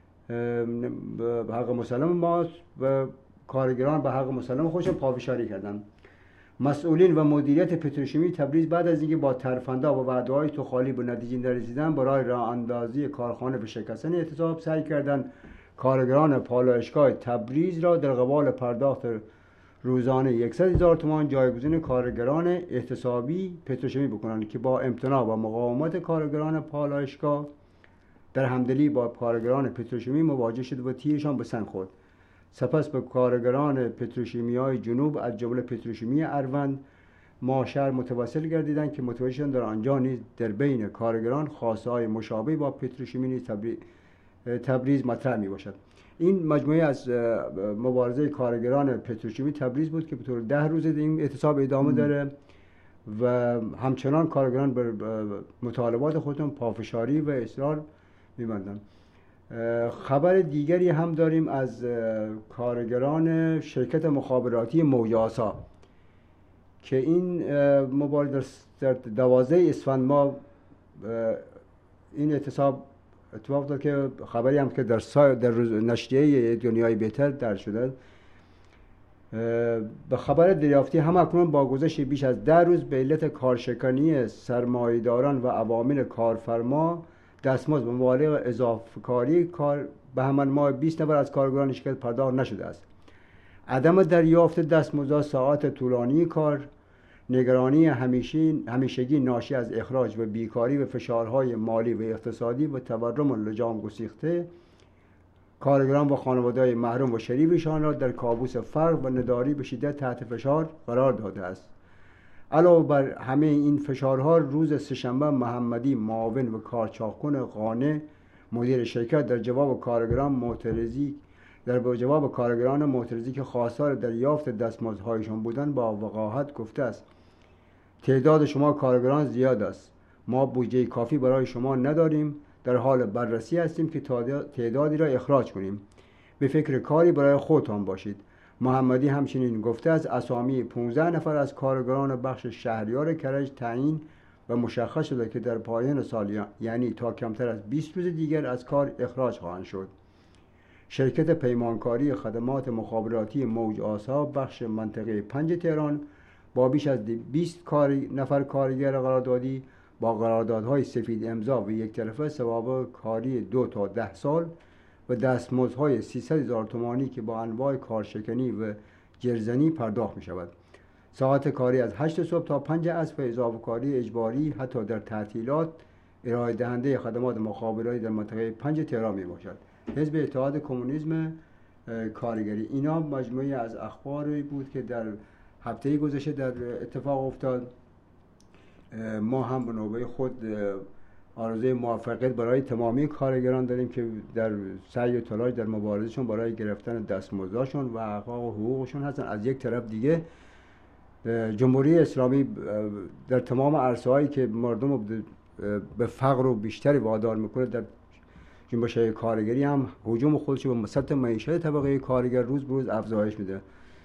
حق مسلم ما و کارگران به حق مسلم خودشون پافشاری کردند. مسئولین و مدیریت پتروشیمی تبریز بعد از اینکه با ترفندها و وعده‌های توخالی به نتیجه نرسیدن برای راه اندازی کارخانه به شکستن اعتصاب سعی کردند کارگران پالایشگاه تبریز را در قبال پرداخت روزانه صد هزار تومان جایگزین کارگران احتسابی پتروشیمی بکنند که با امتناع و مقاومت کارگران پالایشگاه در همدلی با کارگران پتروشیمی مواجه شد و تیرشان به سنگ خورد. سپس به کارگران پتروشیمیای جنوب از جمله پتروشیمی اروند ماشر متوسل گردیدند که متوجه شدند در آنجا نیز در بین کارگران خواسته‌های مشابه با پتروشیمی نیز تبریز مطرح می باشد. این مجموعه از مبارزه کارگران پتروشیمی تبریز بود که به طور ده روز این اعتصاب ادامه داره و همچنان کارگران به مطالبات خودشون پافشاری و اصرار می‌بندند. خبر دیگری هم داریم از کارگران شرکت مخابراتی موج آسا که این مبارزه در دوازده اسفند ماه این اعتصاب اتفاق افتاد که خبری هم که در سای در نشریه دنیای بهتر در شده. به خبر دریافتی هم اکنون با گذشت بیش از ده روز به علت کارشکنی سرمایه‌داران و عوامل کارفرما دستمزد به مبالغ اضافه کاری کار به همان ماه بیست نفر از کارگران شرکت پرداخت نشده است. عدم دریافت دستمزد، ساعات طولانی کار، نگرانی همیشگی ناشی از اخراج و بیکاری و فشارهای مالی و اقتصادی و تورم و لجام گسیخته کارگران و خانواده‌های محروم و شریفشان را در کابوس فقر و نداری به شدت تحت فشار قرار داده است. علاوه بر همه این فشارها، روز سه‌شنبه محمدی معاون و کارچاکن قانع مدیر شرکت در جواب کارگران معترضی در جواب کارگران معترضی که خواستار دریافت دستمزدهایشان بودند با وقاحت گفته است: تعداد شما کارگران زیاد است، ما بودجه کافی برای شما نداریم، در حال بررسی هستیم که تعدادی را اخراج کنیم، به فکر کاری برای خودتان باشید. محمدی همچنین گفته است اسامی پانزده نفر از کارگران بخش شهریار کرج تعیین و مشخص شده که در پایان سال یعنی تا کمتر از بیست روز دیگر از کار اخراج خواهند شد. شرکت پیمانکاری خدمات مخابراتی موج آسا بخش منطقه پنج تهران با بیش از بیست کاری نفر کارگر قراردادی با قراردادهای سفید امضا و یک طرفه ثواب کاری دو تا ده سال و دستمزدهای سیصد هزار تومانی که با انواع کارشکنی و جرزنی پرداخت می شود. ساعت کاری از هشت صبح تا پنج عصر و اضافه کاری اجباری حتی در تعطیلات ارائه دهنده خدمات مخابراتی در منطقه پنج تهران می باشد. حزب اتحاد کمونیسم کارگری. اینا مجموعه از اخباری بود که در هفته گذشته در اتفاق افتاد. ما هم به نوبه خود آرزوی موفقیت برای تمامی کارگران داریم که در سعی و تلاش در مبارزهشون برای گرفتن دستمزدشون و احقاق و حقوقشون هستن. از یک طرف دیگه جمهوری اسلامی در تمام عرصه‌هایی که مردم به فقر و بیشتری وادار میکنه در جنبش کارگری هم هجوم خودش به سطح معیشت طبقه کارگر روز به روز افزایش میده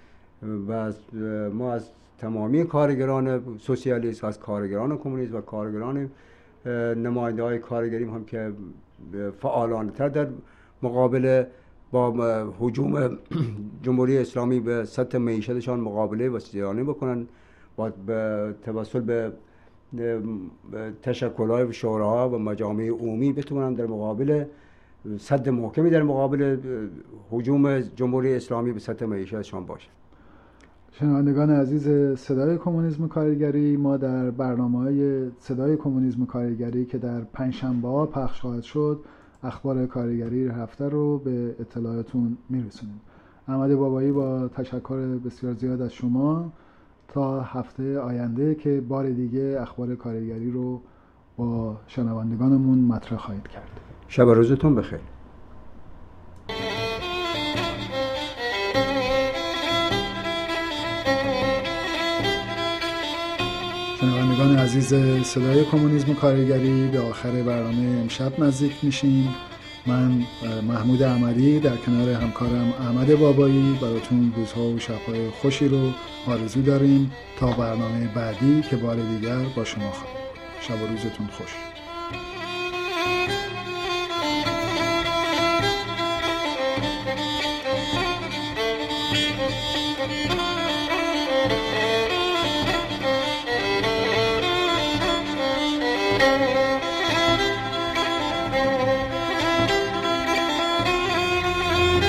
و ما از تمامی کارگران سوسیالیست، از کارگران کمونیست و کارگران نماینده های کارگری هم که فعالانه تر در مقابل با هجوم جمهوری اسلامی به سطح معیشتشان مقابله و سیرانی بکنن و به توسل به تشکل‌های و شوراها و مجامع عمومی بتونن در مقابل سد محکمی در مقابل هجوم جمهوری اسلامی به سطح معیشتشان باشه. شنوندگان عزیز صدای کمونیسم کارگری، ما در برنامه‌های صدای کمونیسم کارگری که در پنجشنبه‌ها پخش خواهد شد اخبار کارگری هفته رو به اطلاعاتون میرسونیم. احمد بابایی با تشکر بسیار زیاد از شما، تا هفته آینده که بار دیگه اخبار کارگری رو با شنوندگانمون مطرح خواهید کرد. شب و روزتون بخیر. شنوندگان عزیز صدای کمونیسم کارگری، به آخر برنامه امشب نزدیک میشیم. من محمود احمدی در کنار همکارم احمد بابایی براتون روزها و شب‌های خوشی رو آرزو داریم تا برنامه بعدی که بار دیگر با شما خواهیم. شب و روزتون خوش.